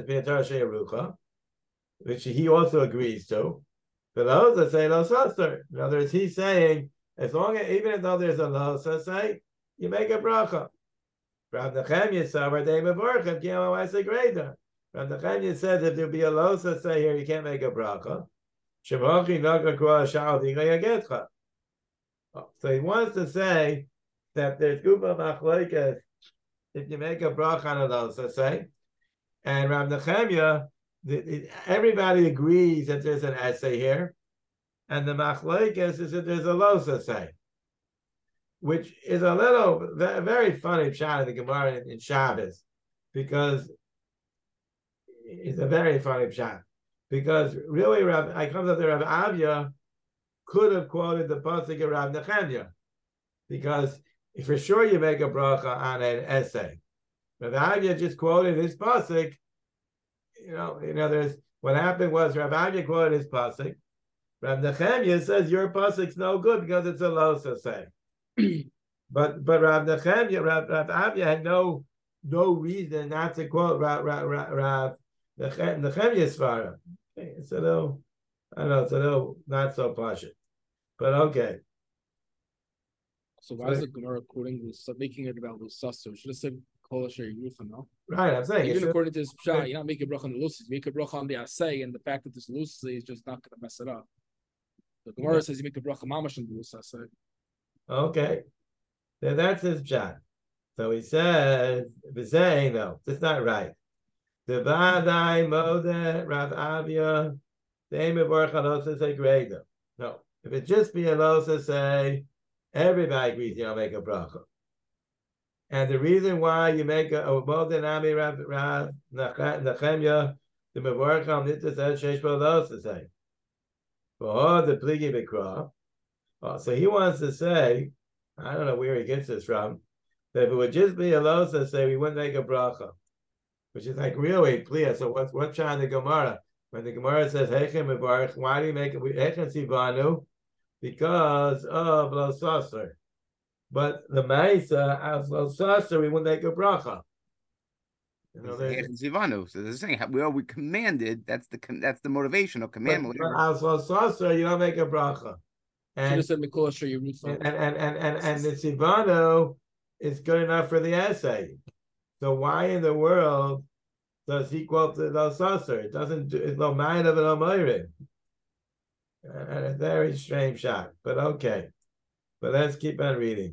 which he also agrees to. But those say losaser. In other words, he's saying as long as even though there's a losaser, you make a bracha. Rav Nechemya savar de mevorchem kiyama wa'aseh greda. Rav Nechemya says if there be a losaser here, you can't make a bracha. Shemachi naga kua shal v'yagetcha. So he wants to say that there's guba machlokes if you make a bracha on a losaser, and Rav Nechemya, everybody agrees that there's an essay here, and the machlokes is that there's a losaser, which is a little very funny pshat in the Gemara in Shabbos, because it's a very funny pshat. Because really, I come up to Rav Avya could have quoted the pasuk of Rav Nechemya, because for sure you make a bracha on an essay. Rav Avya just quoted his pasuk. There's what happened was Rav Avya quoted his pasuk. Rav Nechemya says your pasuk's no good because it's a losa say. but Rav Nechemya, Rav Avya had no reason not to quote Rav Nechemya's svara. So no, I don't know. So no, not so pashut. But okay. So why is the Gemara quoting this, making it about Lusasa? We should have said Kol Asher Yerucha, no? Right, I'm saying even according to this pshat, you're not making a bracha on the Lusas, you make a bracha on the Asay, and the fact that this Lusas is just not going to mess it up. The Gemara says you make a bracha mamash on the Lusasa. Okay, then that's his pshat. So he says, "V'zeh no, that's not right." The Vadai Mode Rav Avya, the aim of Orchanosa say Greda. No, if it just be a losa say. Everybody agrees you don't make a bracha. And the reason why you make a Modinami Rav Nechemya, the Mevorach al Nitza says Sheish Balos to say. The Pligi Bikra. So he wants to say, I don't know where he gets this from, that if it would just be a losa, say we wouldn't make a bracha, which is like really clear. So what's on the Gemara? When the Gemara says Hechem Mevorach, why do you make it Hechem Sivanu? Because of Losaser. But the Maisa, as Losaser, we wouldn't make a bracha. So they're saying we commanded. That's the motivation of commandment. But as Losaser, you don't make a bracha. And said and the Sivano is good enough for the essay. So why in the world does he quote the Losaser? It doesn't. It's no mind of an Omoirin. And a very strange shot, but okay. But let's keep on reading.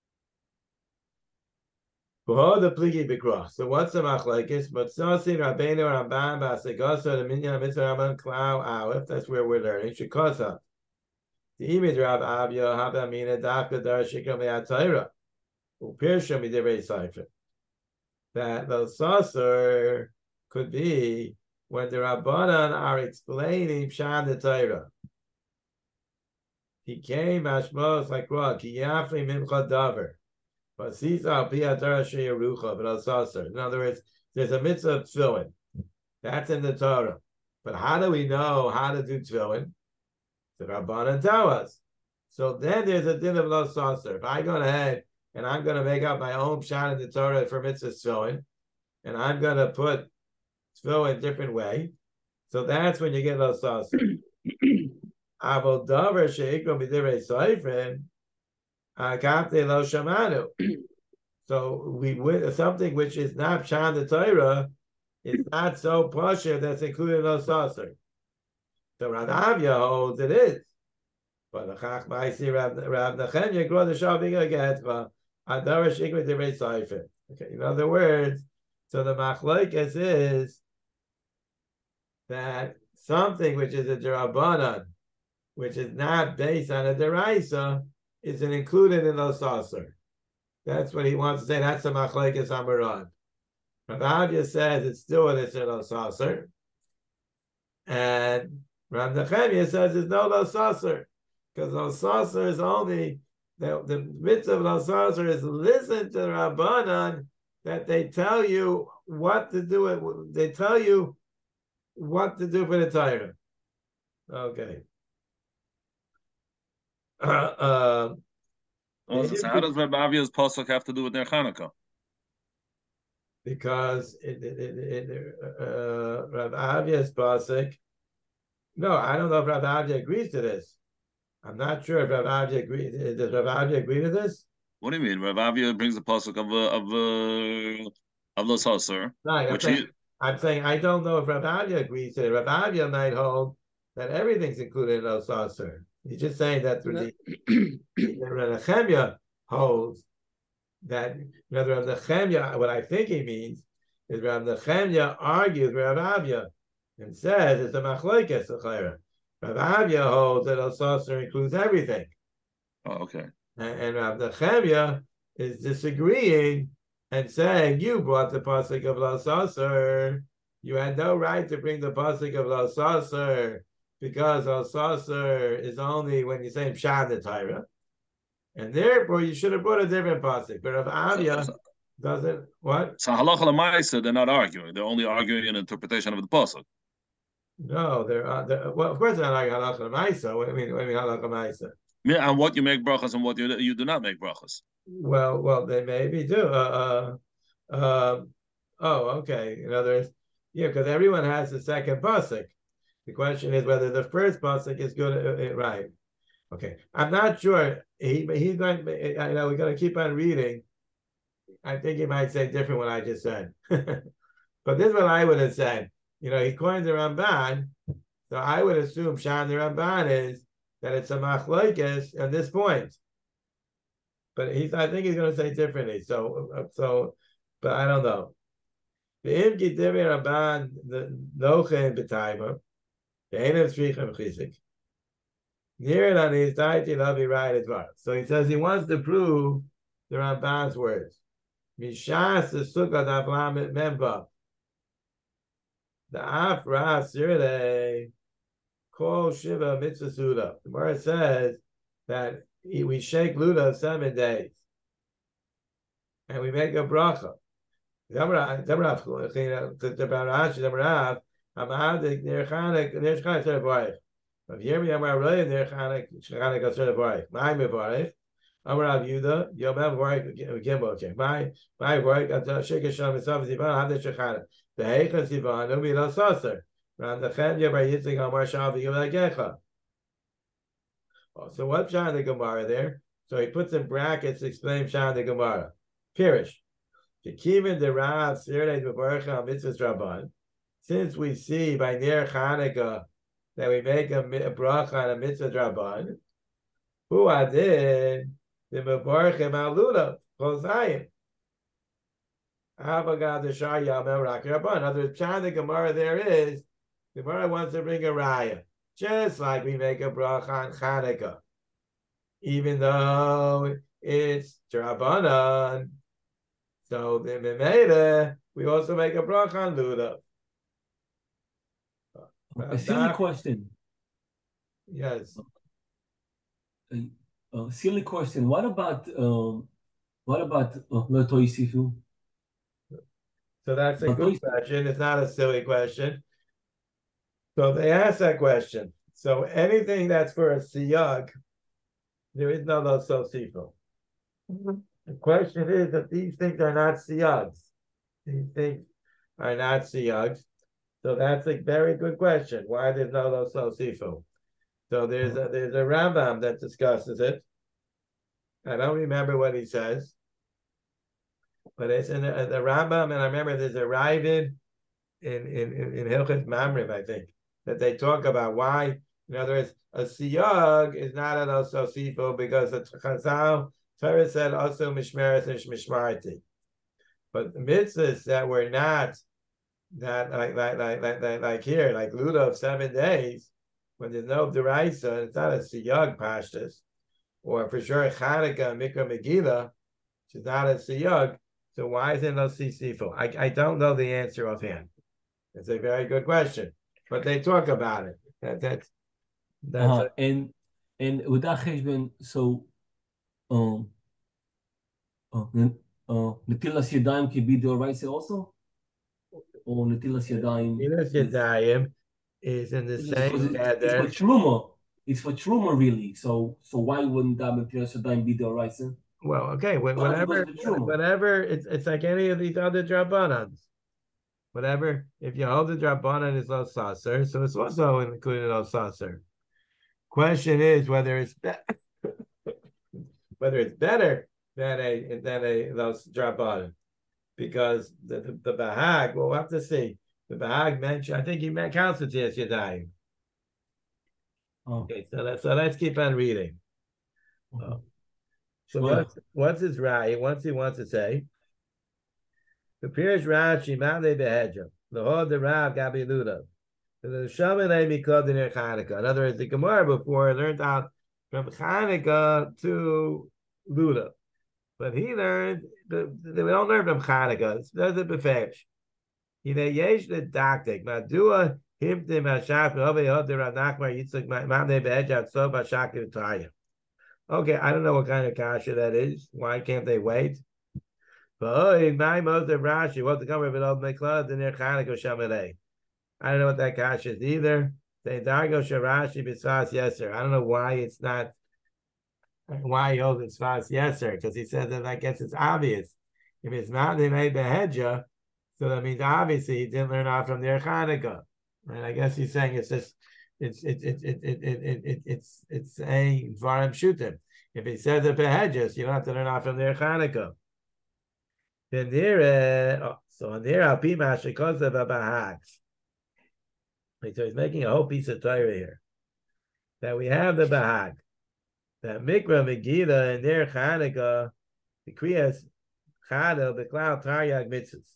The pligi bikra. So what's the machlekes? But Sasi Rabbeinu Ramban Basegasa the Minyan Mitzvah Ramban Klau Aleph. That's where we're learning. Shikosa. The image Rav Avya Habamina Dafka Darshikam Yatayra. Upirsha Midivrei Sefer. That the saucer could be when the Rabbanan are explaining Pshan the Torah. He came Ashmos like what? Ki Yafli Mimcha Davar. But Sisa Piatara Sheyarucha, but Al-Sasar. In other words, there's a mitzvah of tefillin. That's in the Torah. But how do we know how to do tefillin? The Rabbanan tell us. So then there's a din of Al-Sasar. If I go ahead and I'm going to make up my own pshat in the Torah for mitzvah tefillin, and I'm going to put tefillin a different way, so that's when you get Al-Sasar. Avo davar sheikro midivrei soifrim, akapte lo shamanu. So we something which is not pshan the Torah is not so pasha that's included in Lo Saser. So Rav Avya holds it is. But the Chachma see Rav Nachemya grow the shaving agetva adavar sheikro midivrei soifrim. Okay, in other words, so the machlokes is that something which is a derabanan, which is not based on a deraisa, isn't included in Lo Saser. That's what he wants to say. That's the machlekes Amarad. Rav Avya says it's still an Isser Lo Saser, and Rav Nachemya says it's no Lo Saser, because Lo Saser is only the mitzvah of Lo Saser is listen to Rabbanan that they tell you what to do. They tell you what to do for the Torah. Okay. So how does Rabbi Avya's pasuk have to do with their Hanukkah? Because Rabbi Avya's pasuk, no, I don't know if Rabbi Avya agrees to this. I'm not sure if Rabbi Avya agrees. Does Rabbi Avya agree to this? What do you mean? Rabbi Avya brings the pasuk of Lo Saser. Right. I'm saying I don't know if Rabbi Avya agrees to it. Rabbi Avya might hold that everything's included in Lo Saser. He's just saying that the Nechemya holds that Rav Nechemya, what I think he means is Rav Nechemya argues Rav Avya and says it's a machlokes l'chayra. Rav Avya holds that Lo Saser includes everything. Oh, okay. And Rav Nechemya is disagreeing and saying you brought the pasuk of Lo Saser. You had no right to bring the pasuk of Lo Saser, because Lo Saser is only when you say Pshat the Torah, and therefore you should have brought a different pasuk. But Rav Avya doesn't what? So halacha l'maisa, they're not arguing; they're only arguing an interpretation of the pasuk. No, they're well, of course they're not like halacha l'maisa. What do you mean halacha l'maisa? Yeah, and what you make brachas and what you do not make brachas. Well, they maybe do. Oh, okay. In other words, yeah, because everyone has the second pasuk. The question is whether the first pasuk is good, right? Okay, I'm not sure. He's going. I know we're going to keep on reading. I think he might say different what I just said, but this is what I would have said. He coined the Ramban, so I would assume Shan the Ramban is that it's a machlokes at this point. But I think he's going to say differently. So, but I don't know. The Imki Divi Ramban the Nochen B'Taimer. So he says he wants to prove the Ramban's words. Mishas the Sukkot Avlam Memba. The Afra Sirle call Shiva Mitzvah Suda. The Gemara says that we shake Luda 7 days. And we make a bracha. Rav Yirmi Amar Roy Ner Chanek Asher Levarich. My Mevarich. Amar Rav Yuda Yom Mevarich Gimbo. My Mevarich At Shekar Shalom Misav Zivan Had Shechanek. The Heicha Zivan Umi Lo Saser. Ran the Chen Yabar Yitzchak Amar Shav Yom Legecha. So what Pshat the Gemara there? So he puts in brackets to explain Pshat the Gemara. Pirish. Kivin the Rav Sirnei Mevarich Al Mitzvahs Rabban. Since we see by Ner Chanukah that we make a bracha on a mitzvah draban, who adin the mevarchim alula kozayim. Avagad the shar yamel rak rabban. Other chan the Gemara there is the Gemara wants to bring a raya, just like we make a bracha on Chanukah, even though it's drabanan. So the memela we also make a bracha on lulav. A silly question. Yes. Silly question. What about Lo Toisifu? So that's a good question. It's not a silly question. So they asked that question. So anything that's for a siyag, there is no Lo Sosifu. The question is that these things are not siyags. These things are not siyags. So that's a very good question. Why there's no Lo Sosifu? So there's a Rambam that discusses it. I don't remember what he says, but it's in the Rambam, and I remember there's a Ravid in Hilchot Mamrim, I think, that they talk about why. In other words, a siyag is not a Lo Sosifu because the Chazal Torah said also mishmeres and mishmarti, but the mitzvahs that were not. That like here, like Luda of 7 days, when there's no deraisa, it's not a siyag pashtus, or for sure Chanukah Mikra Megillah, which is not a siyag. So why is it no sisifu? I don't know the answer offhand. It's a very good question, but they talk about it. That's and with that cheshbon, so Netilas Yadayim can be the right also. Or Netilas Yadayim is in the same gather. It's for Truma. It's for Truma, really. So why wouldn't that Netilas Yadayim be the right? Well, okay. Whenever it's like any of these other drabanans. Whatever, if you hold the drabanan is Lo Saser, so it's also included Lo Saser. Question is whether it's better than a Lo Drabanan. Because the Bahag, well, we'll have to see. The Bahag mentioned, I think he counts it as Yadayim. Okay, so let's keep on reading. So what's his right? Once he wants to say, the Pirish Rashi Ma'ale Behedra, the whole the Rav Gabi Luda, the Shamanay Mikod in Chanukah. In other words, the Gemara before learned out from Chanukah to Luda. But he learned, they don't learn from Chanukah. There's a befesh. He yesh the daktik. Madua himtim hashaf ove hoder anachmar yitzuk mamne be'ejat so b'shakir taya. Okay, I don't know what kind of kasha that is. Why can't they wait? But nine most of Rashi, what the cover of it all make clothes in their Chanukah shamalei. I don't know what that kasha is either. They dargo sharashi b'svas yeser. I don't know why it's not. Why he holds it Sfas Yeser, because he says that I guess it's obvious. If it's not they made Behedja, so that means obviously he didn't learn out from their Chanukah. And I guess he's saying it's just it's a Dvarim Shutim. If he says the Behedjas, you don't have to learn out from their Chanukah. Then there, so on there, Alpi Mashikos of a Bahag. So he's making a whole piece of Torah here. That we have the Bahag. That Mikra Megillah and their Chanukah, the Kriyas Chadel, the Cloud Taryag mitzvahs.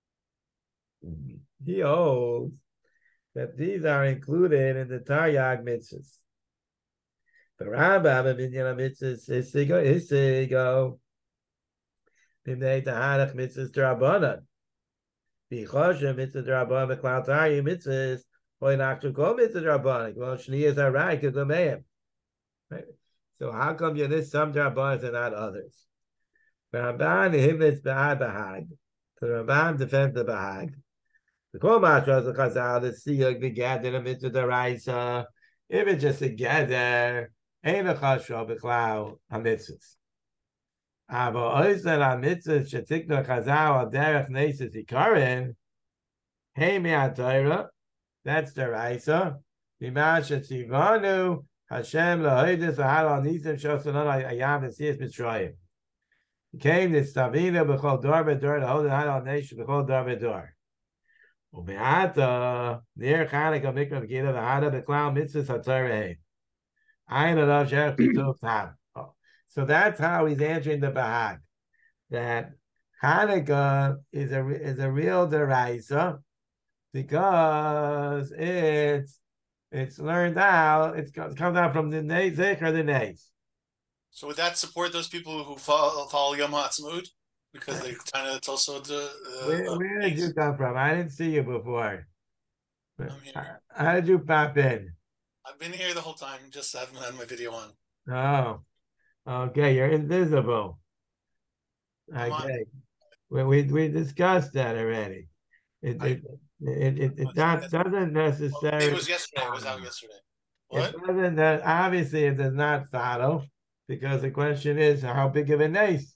He holds that these are included in the Taryag mitzvahs. The Rambam of Minyan mitzvahs is Isigo. Bimnei Tahanach mitzvahs Drabanan. Bichoshem mitzvah d'rabbanan b'klal Tahara mitzvahs. Hoy nachtu kol mitzvah d'rabbanan. Well, shniyas arai k'gameim. So how come you list some d'rabbanan and not others? Ramban hivitz b'ad b'hag. The Ramban defends the b'hag. The kol mashras the chazal the siyag the gather the mitzvah d'raisa. If it's just a gather, ain't a chashra b'klal hamitzvahs. Avo oizel hamitzvahs shetikna chazal al derech nesis ikarin. Hey me'atayra. That's the raisa. B'mash etzivanu Hashem lahoidus v'halal nisim shosanon ayam v'siyas mitzrayim. Came this Stavina b'chol dor b'dor the whole halal nation b'chol dor b'dor. U'be'ata near Chanukah mikra v'gila v'hada b'klal mitzvahs haTorah. Ayin alav sherech b'tov tam. So that's how he's answering the Bahag. That Chanukah is a real deraisa because it's learned out. It comes out from the zecher the neis. So would that support those people who follow Yom HaAtzmaut? Because they kind of, it's also the... Where did you come from? I didn't see you before. I'm here. How did you pop in? I've been here the whole time, just haven't had my video on. Oh, okay, you're invisible. Okay, we discussed that already. It doesn't necessarily... It was yesterday, it was out yesterday. What? It doesn't, obviously it does not follow, because the question is, how big of a nace?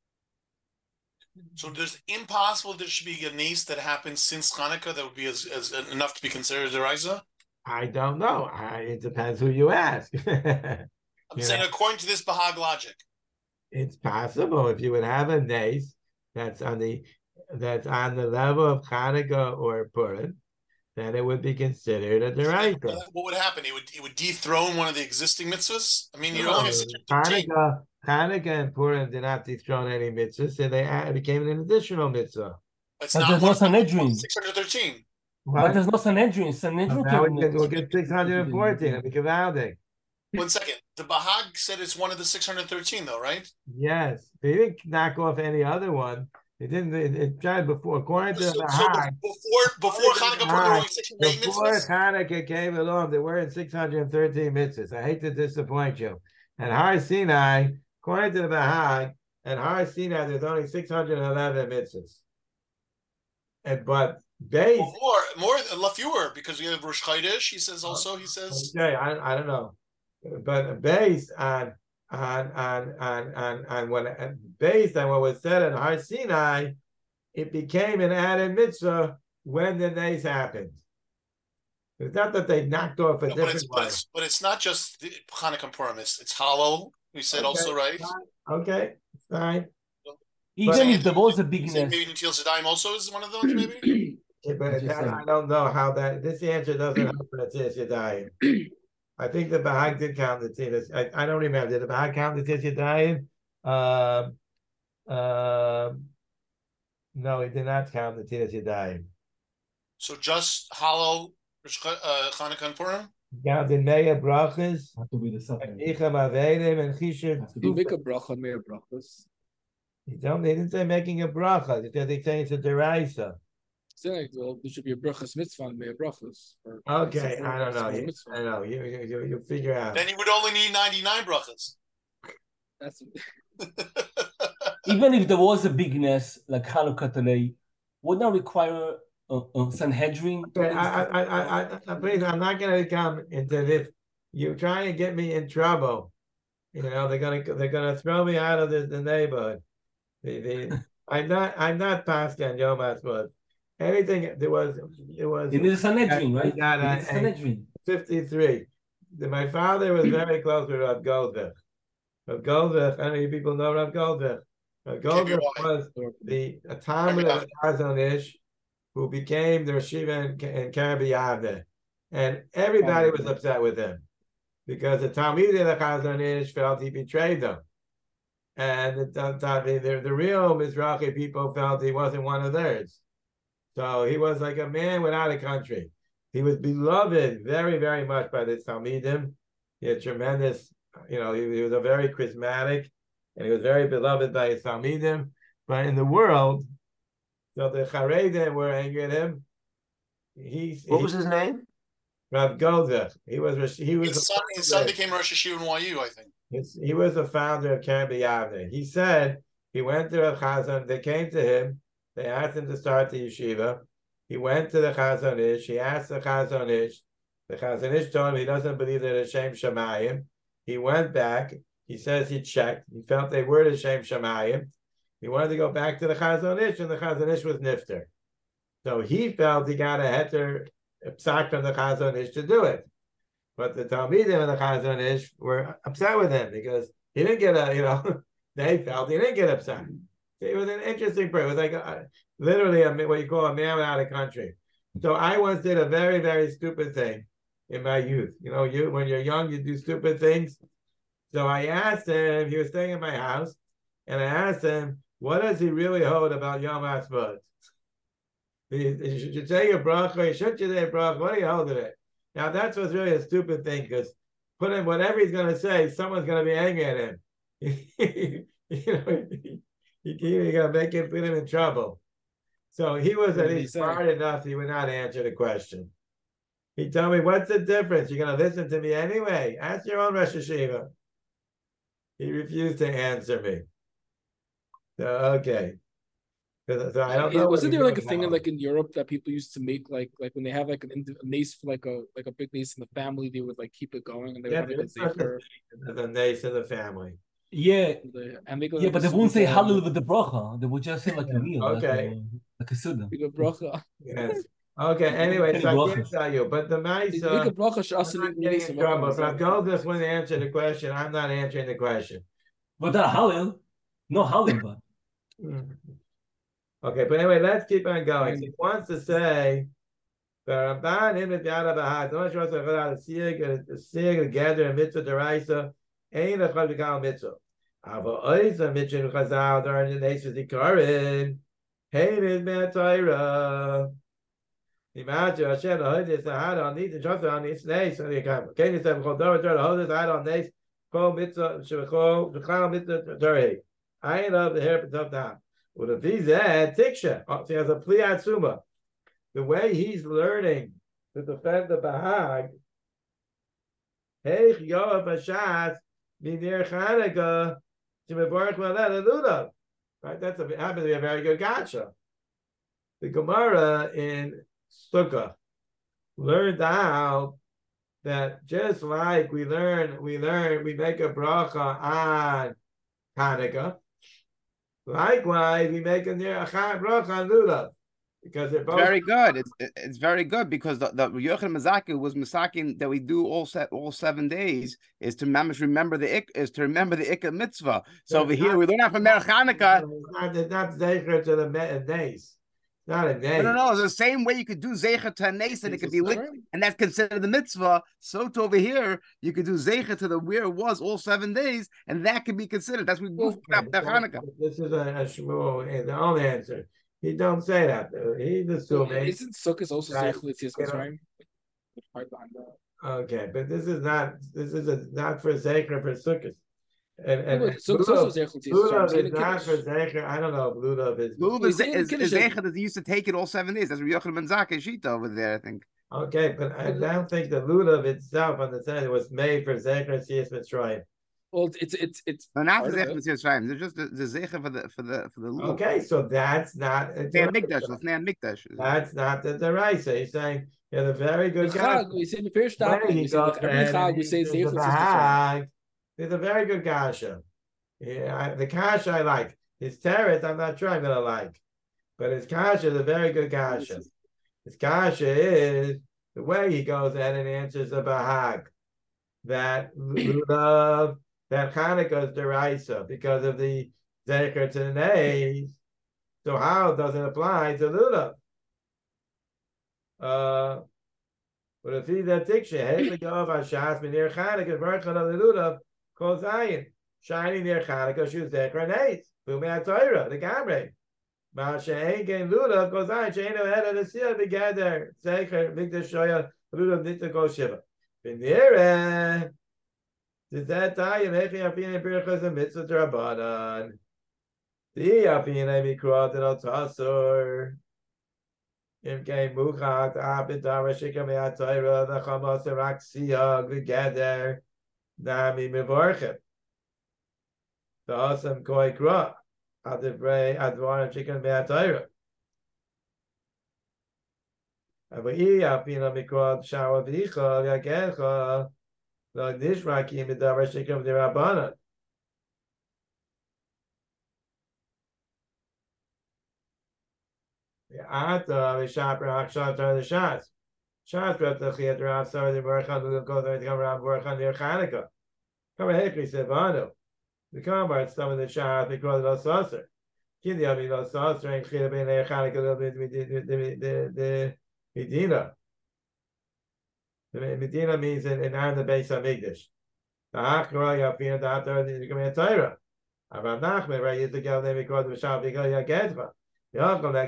So there's impossible there should be a nace that happened since Hanukkah that would be as enough to be considered a deraisa? I don't know. It depends who you ask. I'm saying according to this Bahag logic. It's possible if you would have a nace that's on the level of Hanukkah or Purim, then it would be considered a deraisa. What would happen? It would dethrone one of the existing mitzvahs? I mean, you only have 613. Hanukkah and Purim did not dethrone any mitzvahs, so it became an additional mitzvah. It's But not there's no Sanhedrin. 613. But there's no Sanhedrin. Sanhedrin Now we'll get 614 and we can rounding. 1 second. The Bahag said it's one of the 613, though, right? Yes, they didn't knock off any other one. It didn't. It tried before, according to the Bahag. Before Hanukkah, there were only 608 before mitzvahs. Hanukkah came along, there were 613 mitzvahs. I hate to disappoint you. And Har Sinai, according to the Bahag, and Har Sinai, there's only 611 mitzvahs. But base more, fewer, because we have Rosh Chodesh. He says. Okay, I don't know, but based on what was said in Har Sinai, it became an added mitzvah when the nace happened. It's not that they knocked off a different one. But it's not just the Hanukkah and Purim. It's hollow. We said also, right? Okay, fine. Even if there was a bigness. Maybe Netilas Yadayim also is one of those, maybe? But I don't know how that... This answer doesn't help for Netilas Yadayim. I think the Bahag did count the Netilas. I don't remember. Did the Bahag count the Netilas Yadayim? No, he did not count the Netilas Yadayim. So just hollow Hanukkah and Purim? Counted Meya Brachas, Have to be the second. Icham Avedim, and Chishav. You make a bracha, Meya brachas. They didn't say making a bracha. They say it's a deraisa. Saying, well, there should be a brachas mitzvah and Meya brachas. Okay, I don't know. I know. You figure out. Then you would only need 99 brachas. That's Even if there was a bigness like Hanukkah today, would not require a Sanhedrin. Okay, please, I'm not going to come into this. You try and get me in trouble. You know, they're gonna throw me out of the neighborhood. I'm not Pascal Yom HaAtzmaut. Anything it was. It is a Sanhedrin, right? Got Sanhedrin. 53. My father was very close with Rav Goldberg. Rav Goldberg, I don't know if people know Rav Goldberg. Rav Goldberg was the Talmud of Chazon Ish, who became the Yeshiva in Karbi Yavne. And everybody was upset with him because the Talmud of Chazon Ish felt he betrayed them. And the real Mizrahi people felt he wasn't one of theirs. So he was like a man without a country. He was beloved very, very much by the Talmidim. He had tremendous, he was a very charismatic, and he was very beloved by his Talmidim. But in the world, So the Charedim were angry at him. What was his name? Rav Goldach. He was His son became Rosh Hashiva in YU, I think. He was the founder of Keren B'Yavne. He said he went to Rav Chazon. They came to him. They asked him to start the yeshiva. He went to the Chazon Ish. He asked the Chazon Ish. The Chazon Ish told him he doesn't believe they're Shem Shemayim. He went back. He says he checked. He felt they were the Shem Shemayim. He wanted to go back to the Chazon Ish, and the Chazon Ish was nifter. So he felt he got a heter psak from the Chazon Ish to do it. But the Talmidim and the Chazon Ish were upset with him because he didn't get they felt he didn't get upset. It was an interesting prayer. It was like literally what you call a man out of country. So I once did a very, very stupid thing in my youth. When you're young, you do stupid things. So I asked him, he was staying in my house, and I asked him, what does he really hold about Yom HaShvat? Should you say your bracha? Should you say a bracha? What do you hold of it? Now that's what's really a stupid thing, because put him whatever he's going to say, someone's going to be angry at him. You're going to make him put him in trouble. So he was at least smart enough he would not answer the question. He told me, what's the difference? You're going to listen to me anyway. Ask your own Rosh Hashiva. He refused to answer me. So, okay. So I don't know. Wasn't there like a thing in Europe that people used to make like when they have like a nace for like a big nace in the family, they would like keep it going and they would the nace of the family. Yeah, and they go but they won't say Hallel with the bracha. They would just say like a meal, okay, like a suda. Bracha. Yes. Okay. Anyway, so I can't tell you, but the Maisa. I'm getting in trouble. If I go this one to answer the question, I'm not answering the question. But that Hallel, no Hallel, but. Okay, but anyway, let's keep on going. He wants to say, the Ramban him at Yad Bahad, no one shows us how to see together in mitzvah deraisa, ain't a chad b'kal mitzvah. Ava oisa mitzvah chazal during the nations ikarin, hated me'atayra. Imagine Hashem the hodis the had on these and just on these days. So you come. Can you say b'chol davar the hodis had on these kol mitzvah shebchol b'chal mitzvah derei. I ain't love the hair b'tov down. Well, if he's at Tiksha, so he has a Pliyat Suma. The way he's learning to defend the Bahag, Hey, Yoav Hashas, Minir Chanukah, Shemivarach Maled Ludav. Right? That's happens to be a very good gotcha. The Gemara in Sukkah learned out that just like we make a bracha on Hanukkah. Likewise, we make a bracha on Lulav because they're both very good. It's very good because the Yochanan Mazakin was masakin that we do all 7 days is to remember the Ikka mitzvah. So over here we learn out from Ner Chanukah. It's not zecher to the days. Not a day. No. It's the same way you could do zecher to a nace and it could be lit, and that's considered the mitzvah. So to over here, you could do zecher to the where it was all 7 days, and that could be considered. That's what we do for Hanukkah. This is a Shmuel, the only answer. He don't say that. He's assuming. Isn't Sukkot also zecher l'tzias right? Okay, but this is not not for zecher for Sukkot. And Lulav is not for zecher. I don't know if Lulav is. Lulav is zecher that he used to take it all 7 days. That's Yochanan ben Zakkai Shita over there, I think. Okay, but I don't think the Lulav itself on the side was made for zecher Yetzias Mitzrayim. Well, it's not for zecher Yetzias Mitzrayim. They're just the zecher for the Lulav. Okay, so that's not Mikdash. That's not the Deraisa. He's saying you're a very good guy. We say the first time we say zecher. It's a very good kasha. Yeah, the kasha I like. His teretz, I'm not sure I'm going to like. But his kasha is a very good kasha. His kasha is the way he goes ahead and answers the Bahag. That Lulav, that Hanukkah is deraisa because of the zecher to the nays. So how does it apply to Lulav? But if he's a tiksha, hey, we go of Hashas, Minir Hanukkah, Verchan of the Lulav, Kol Zayin, shining near Chanukah, Shu Zecher Neis, Bumei HaTorah, the Gamrei. Ma'ashein Gen Lulav, Kol Zayin, Sheinu Head of the Seal, together, Zecher, Mikdash Shoya, Lulav, Nitza Kol Shiva. V'nireh, does that tie you, Mechi Afin and Birchas and Mitzvah Rabbanan? The Afina Mikra del Tasur. If came Muchat, Abidara Shikame Atira, the Hamas Raxia, together, Nami Mivorchim. The awesome Koi Kra, Adivrei Advara Shikame Atira. Avi Afina Mikra, Shower Vicha, Yagecha, the Nishrakim, the Dara Shikam de Rabbanah. Ata v'shaper hachshat the shas. Shas brought the chiyat rav sar the berachan the go there to come around berachan near Chanukah. Come hekri sevanu. The kamar some of the shas because of the saucer. Kindi ami the saucer and chiyat ben near Chanukah the Medina. The Medina means in on the base of Migdash. The hachra yafina the atar the kamei Torah. Abraham Nachman right used to go there because of the shas because yagetva. So he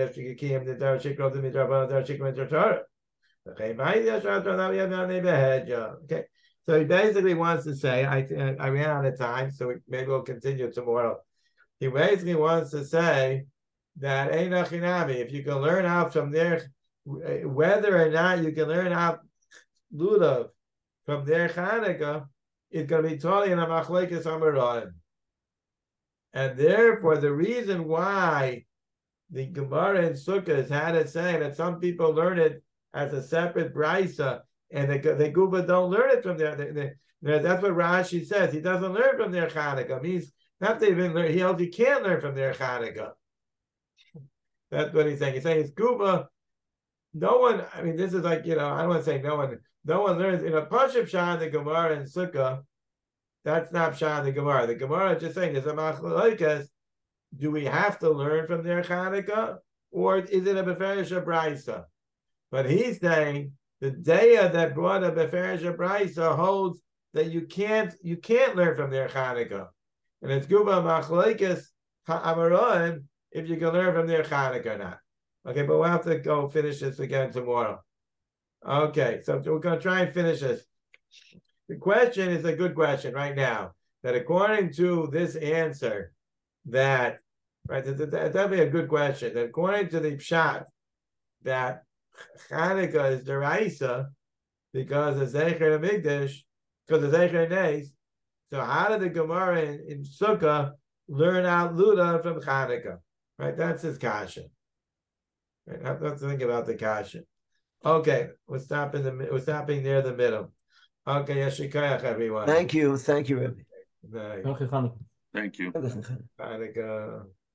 basically wants to say, I ran out of time, so maybe we'll continue tomorrow. He basically wants to say that if you can learn out from there, whether or not you can learn out Lulav from their Chanukah, it's going to be totally in a machlekes amaroim. And therefore, the reason why the Gemara in Sukkot had it saying that some people learn it as a separate brisa, and the Guba don't learn it from their. That's what Rashi says. He doesn't learn from their Chanukah. Means not to even learn. He can't learn from their Chanukah. That's what he's saying. He's saying it's Guba. No one. I mean, this is like I don't want to say no one. No one learns in a Pashup Shah in the Gemara in Sukkah. That's not Shah in the Gemara. The Gemara is just saying there's a machlokes. Do we have to learn from their Chanukah, or is it a Beferish Brisa? But he's saying the Daya that brought a Beferish Brisa holds that you can't learn from their Chanukah, and it's Guba Machlekes Ha'amaroim if you can learn from their Chanukah or not. Okay, but we'll have to go finish this again tomorrow. Okay, so we're going to try and finish this. The question is a good question right now. That according to this answer. That's definitely a good question. That according to the Pshat, that Chanukah is deraisa because of Zecher Migdash, because of Zecher Nes. So how did the Gemara in Sukkah learn out Luda from Chanukah? Right, that's his kasha. Right, have to think about the kasha. Okay, we're stopping near the middle. Okay, Yeshikayach, everyone. Thank you, Rabbi. Nice. Thank you. Chanukah.